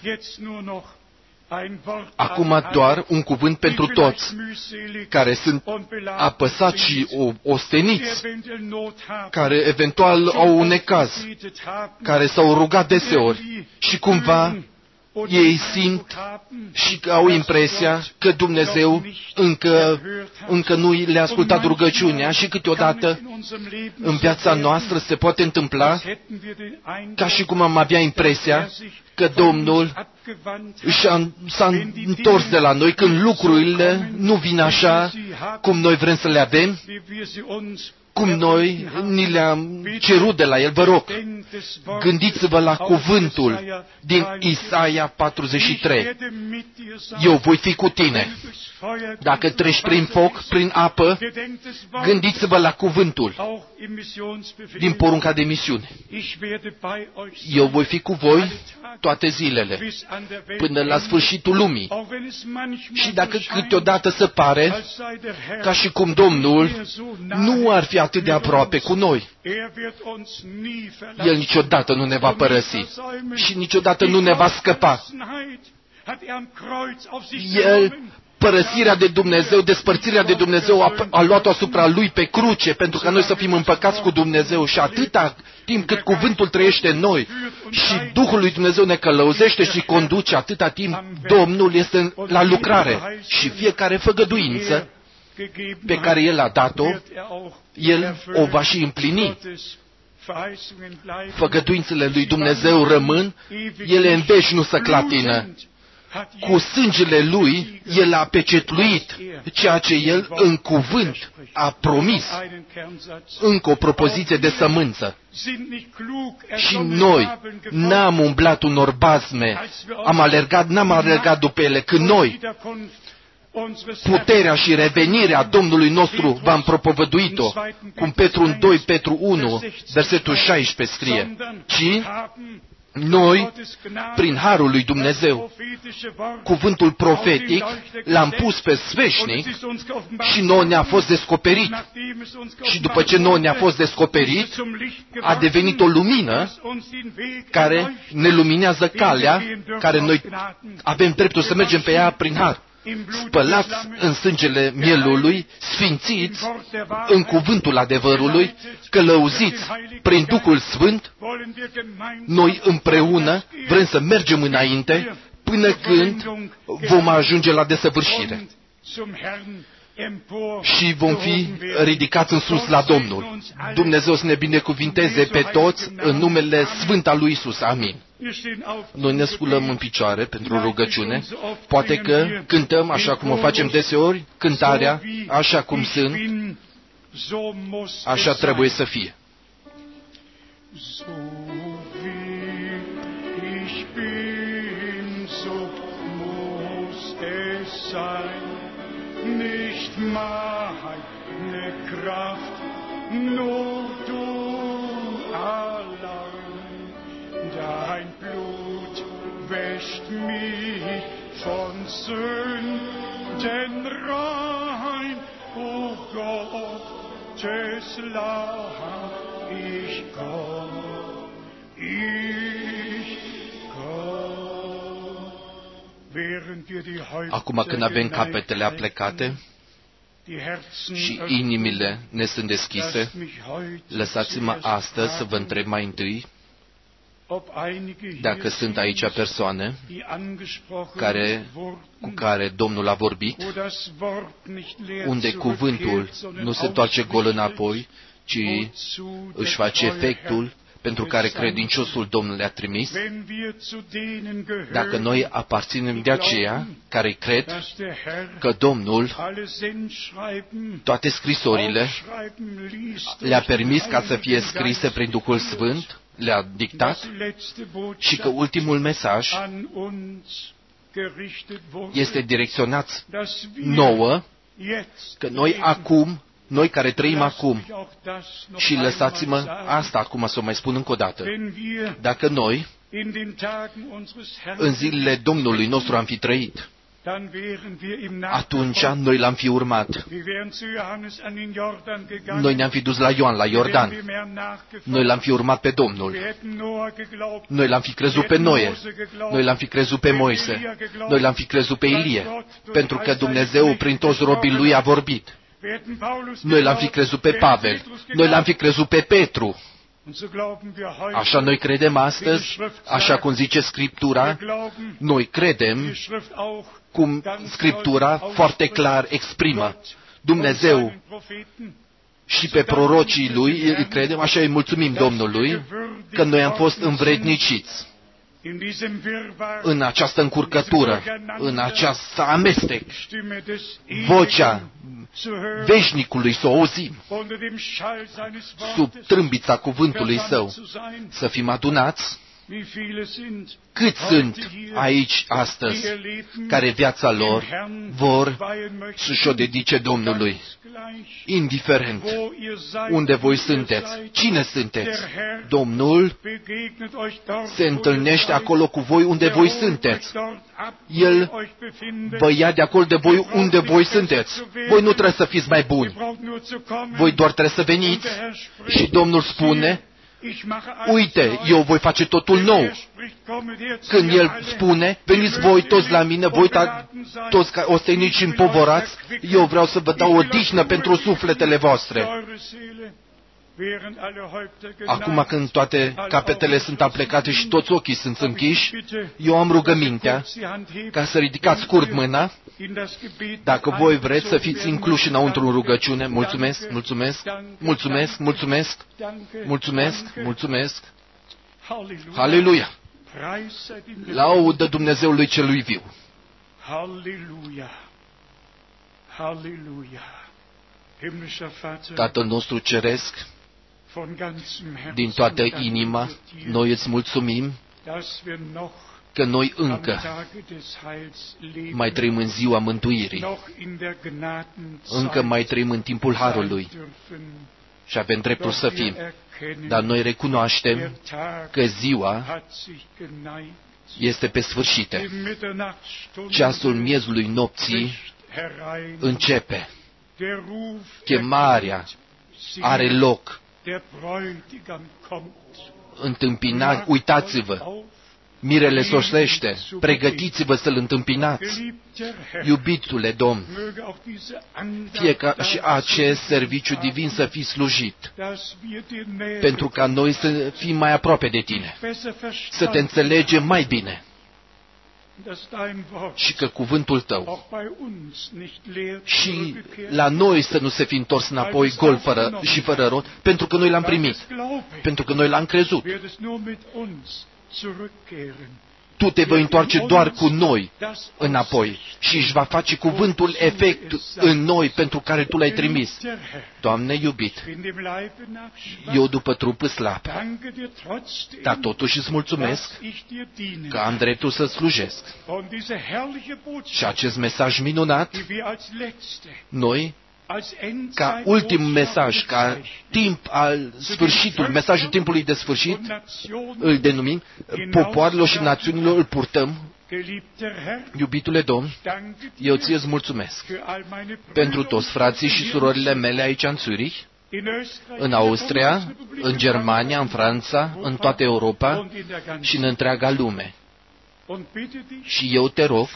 Acum doar un cuvânt pentru toți care sunt apăsați și osteniți, care eventual au un necaz, care s-au rugat deseori și cumva ei simt și au impresia că Dumnezeu încă, încă nu le-a ascultat rugăciunea și câteodată în viața noastră se poate întâmpla ca și cum am avea impresia că Domnul și-a, s-a întors de la noi când lucrurile nu vin așa cum noi vrem să le avem, cum noi ni le-am cerut de la El. Vă rog, gândiți-vă la cuvântul din Isaia patruzeci și trei. Eu voi fi cu tine. Dacă treci prin foc, prin apă, gândiți-vă la cuvântul din porunca de misiune. Eu voi fi cu voi toate zilele, până la sfârșitul lumii. Și dacă câteodată se pare ca și cum Domnul nu ar fi atât de aproape cu noi, El niciodată nu ne va părăsi și niciodată nu ne va scăpa. El, părăsirea de Dumnezeu, despărțirea de Dumnezeu a, a luat-o asupra Lui pe cruce, pentru ca noi să fim împăcați cu Dumnezeu și atâta timp cât cuvântul trăiește în noi și Duhul lui Dumnezeu ne călăuzește și conduce, atâta timp Domnul este la lucrare și fiecare făgăduință pe care El a dat-o, El o va și împlini. Făgăduințele lui Dumnezeu rămân, ele în veci nu se clatină. Cu sângele Lui, El a pecetluit ceea ce El în cuvânt a promis. Încă o propoziție de sămânță. Și noi n-am umblat unor bazme, am alergat, n-am alergat după ele, când noi puterea și revenirea Domnului nostru v-am propovăduit-o, cum Petru în doi Petru unu, versetul șaisprezece scrie, ci noi, prin harul lui Dumnezeu, cuvântul profetic l-am pus pe sfeșnic și nouă ne-a fost descoperit. Și după ce nouă ne-a fost descoperit, a devenit o lumină care ne luminează calea, care noi avem dreptul să mergem pe ea prin har. Spălați în sângele mielului, sfințiți în cuvântul adevărului, călăuziți prin Duhul Sfânt, noi împreună vrem să mergem înainte până când vom ajunge la desăvârșire și vom fi ridicați în sus la Domnul. Dumnezeu să ne binecuvinteze pe toți în numele Sfânt al lui Isus. Amin. Noi ne sculăm în picioare pentru rugăciune. Poate că cântăm așa cum o facem deseori, cântarea așa cum sunt, așa trebuie să fie. Nicht meine Kraft, nur du allein. Dein Blut wäscht mich von Sünden rein. O Gottes Lamm, ich komm, ich komm. Acum când avem capetele aplecate și inimile ne sunt deschise, lăsați-mă astăzi să vă întreb mai întâi dacă sunt aici persoane care, cu care Domnul a vorbit, unde cuvântul nu se întoarce gol înapoi, ci își face efectul pentru care credinciosul Domnul le-a trimis. Dacă noi aparținem de aceea care cred că Domnul toate scrisorile le-a permis ca să fie scrise prin Duhul Sfânt, le-a dictat, și că ultimul mesaj este direcționat nouă, că noi acum, noi care trăim acum, și lăsați-mă asta acum să o mai spun încă o dată, dacă noi, în zilele Domnului nostru am fi trăit, atunci noi l-am fi urmat. Noi ne-am fi dus la Ioan, la Iordan. Noi l-am fi urmat pe Domnul. Noi l-am fi crezut pe Noe. Noi l-am fi crezut pe Moise. Noi l-am fi crezut pe Ilie. Pentru că Dumnezeu prin toți robii lui a vorbit. Noi l-am fi crezut pe Pavel. Noi l-am fi crezut pe Petru. Așa noi credem astăzi, așa cum zice Scriptura, noi credem cum Scriptura foarte clar exprimă. Dumnezeu și pe prorocii Lui, îi credem, așa îi mulțumim Domnului, că noi am fost învredniciți în această încurcătură, în acest amestec, vocea veșnicului să o auzim, sub trâmbița cuvântului Său, să fim adunați. Cât sunt aici astăzi care viața lor vor să-și o dedice Domnului, indiferent unde voi sunteți, cine sunteți, Domnul se întâlnește acolo cu voi unde voi sunteți. El vă ia de acolo de voi unde voi sunteți. Voi nu trebuie să fiți mai buni, voi doar trebuie să veniți și Domnul spune, uite, eu voi face totul nou. Când El spune, veniți voi toți la mine, voi toți osteniți și împovorați, eu vreau să vă dau o dihnă pentru sufletele voastre. Acum când toate capetele sunt aplecate și toți ochii sunt închiși, eu am rugămintea ca să ridicați scurt mâna, dacă voi vreți să fiți incluși înăuntru în rugăciune. Mulțumesc, mulțumesc, mulțumesc, mulțumesc, mulțumesc, mulțumesc. Haleluia! Laudă Dumnezeului celui viu! Haleluia! Haleluia! Tatăl nostru ceresc, din toată inima, noi îți mulțumim că noi încă mai trăim în ziua mântuirii, încă mai trăim în timpul Harului și avem dreptul să fim. Dar noi recunoaștem că ziua este pe sfârșite. Ceasul miezului nopții începe. Chemarea are loc. Întâmpinați, uitați-vă, mirele sosește, pregătiți-vă să-L întâmpinați. Iubitule Domn, fie ca și acest serviciu divin să fie slujit, pentru ca noi să fim mai aproape de Tine, să Te înțelegem mai bine și că cuvântul Tău și la noi să nu se fi întors înapoi gol fără, și fără rod, pentru că noi L-am primit, pentru că noi L-am crezut. Tu te vei întoarce doar cu noi înapoi și își va face cuvântul efect în noi pentru care Tu L-ai trimis. Doamne iubit, eu după trupul slab, dar totuși îți mulțumesc că am dreptul să slujesc. Și acest mesaj minunat, noi, ca ultim mesaj, ca timp al sfârșitului, mesajul timpului de sfârșit, îl denumim, popoarelor și națiunilor îl purtăm. Iubitule Domn, eu ție îți mulțumesc pentru toți frații și surorile mele aici în Zurich, în Austria, în Germania, în Franța, în toată Europa și în întreaga lume. Și eu te rog,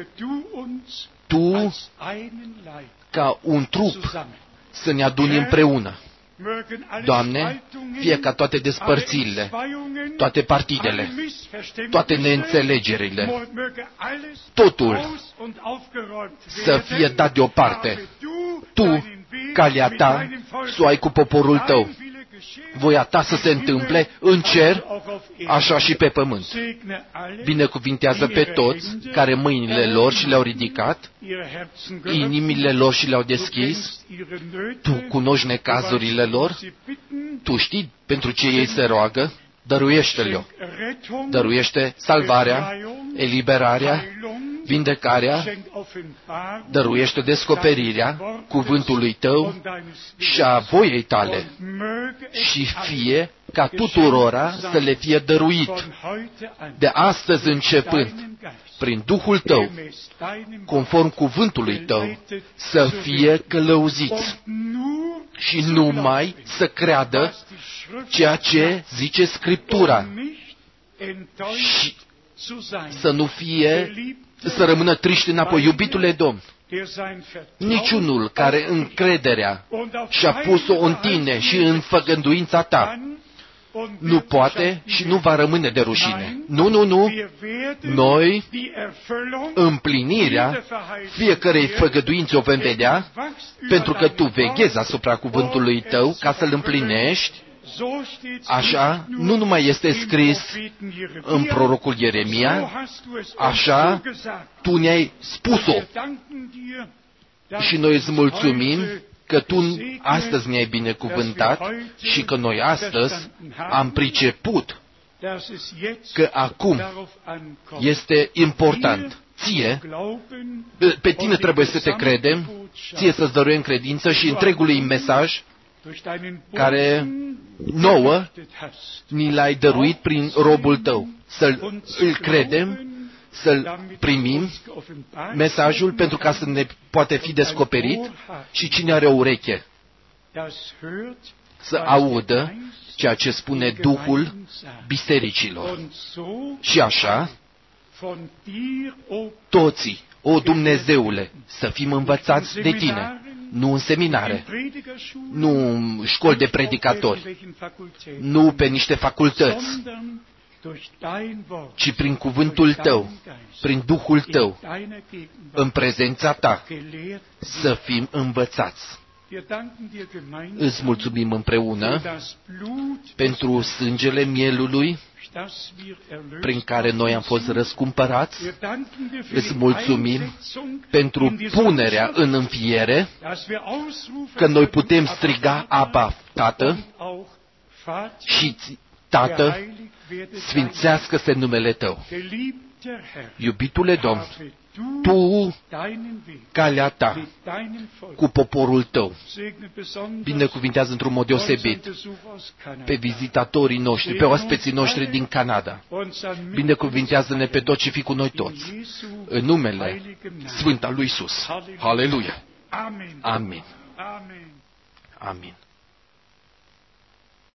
Tu, ca un trup, să ne aduni împreună. Doamne, fie ca toate despărțirile, toate partidele, toate neînțelegerile, totul să fie dat deoparte. Tu, calea Ta, să o ai cu poporul Tău. Voia Ta să se întâmple în cer, așa și pe pământ. Binecuvintează pe toți care mâinile lor și le-au ridicat, inimile lor și le-au deschis. Tu cunoști necazurile lor, Tu știi pentru ce ei se roagă, dăruiește-le-o. Dăruiește salvarea, eliberarea, vindecarea dăruiește descoperirea cuvântului tău și a voiei tale și fie ca tuturora să le fie dăruit de astăzi începând, prin Duhul tău, conform cuvântului tău, să fie călăuziți și numai să creadă ceea ce zice Scriptura și să nu fie, să rămână triști înapoi. Iubitule Domn, niciunul care încrederea și-a pus-o în tine și în făgăduința ta nu poate și nu va rămâne de rușine. Nu, nu, nu. Noi, împlinirea fiecărei făgăduințe o vom vedea, pentru că tu veghezi asupra cuvântului tău ca să-l împlinești. Așa nu numai este scris în prorocul Ieremia, așa tu ne-ai spus-o. Și noi îți mulțumim că tu astăzi ne-ai binecuvântat și că noi astăzi am priceput că acum este important. Ție, pe tine trebuie să te credem, ție să-ți dăruim credință și întregului mesaj care nouă ni l-ai dăruit prin robul tău. Să-l îl credem, să-l primim, mesajul, pentru ca să ne poate fi descoperit și cine are o ureche să audă ceea ce spune Duhul bisericilor. Și așa, toții, o Dumnezeule, să fim învățați de tine, nu în seminare, nu în școli de predicatori, nu pe niște facultăți, ci prin cuvântul tău, prin Duhul tău, în prezența ta, să fim învățați. Îți mulțumim împreună pentru sângele mielului prin care noi am fost răscumpărați. Îți mulțumim pentru punerea în înfiere, că noi putem striga Abba, Tată, și Tată, sfințească-se numele Tău. Iubitule Domn, Tu, calea Ta, cu poporul Tău, binecuvintează într-un mod deosebit pe vizitatorii noștri, pe oaspeții noștri din Canada. Binecuvintează-ne pe toți și fii cu noi toți. În numele Sfânt al lui Iisus. Haleluia! Amin. Amin.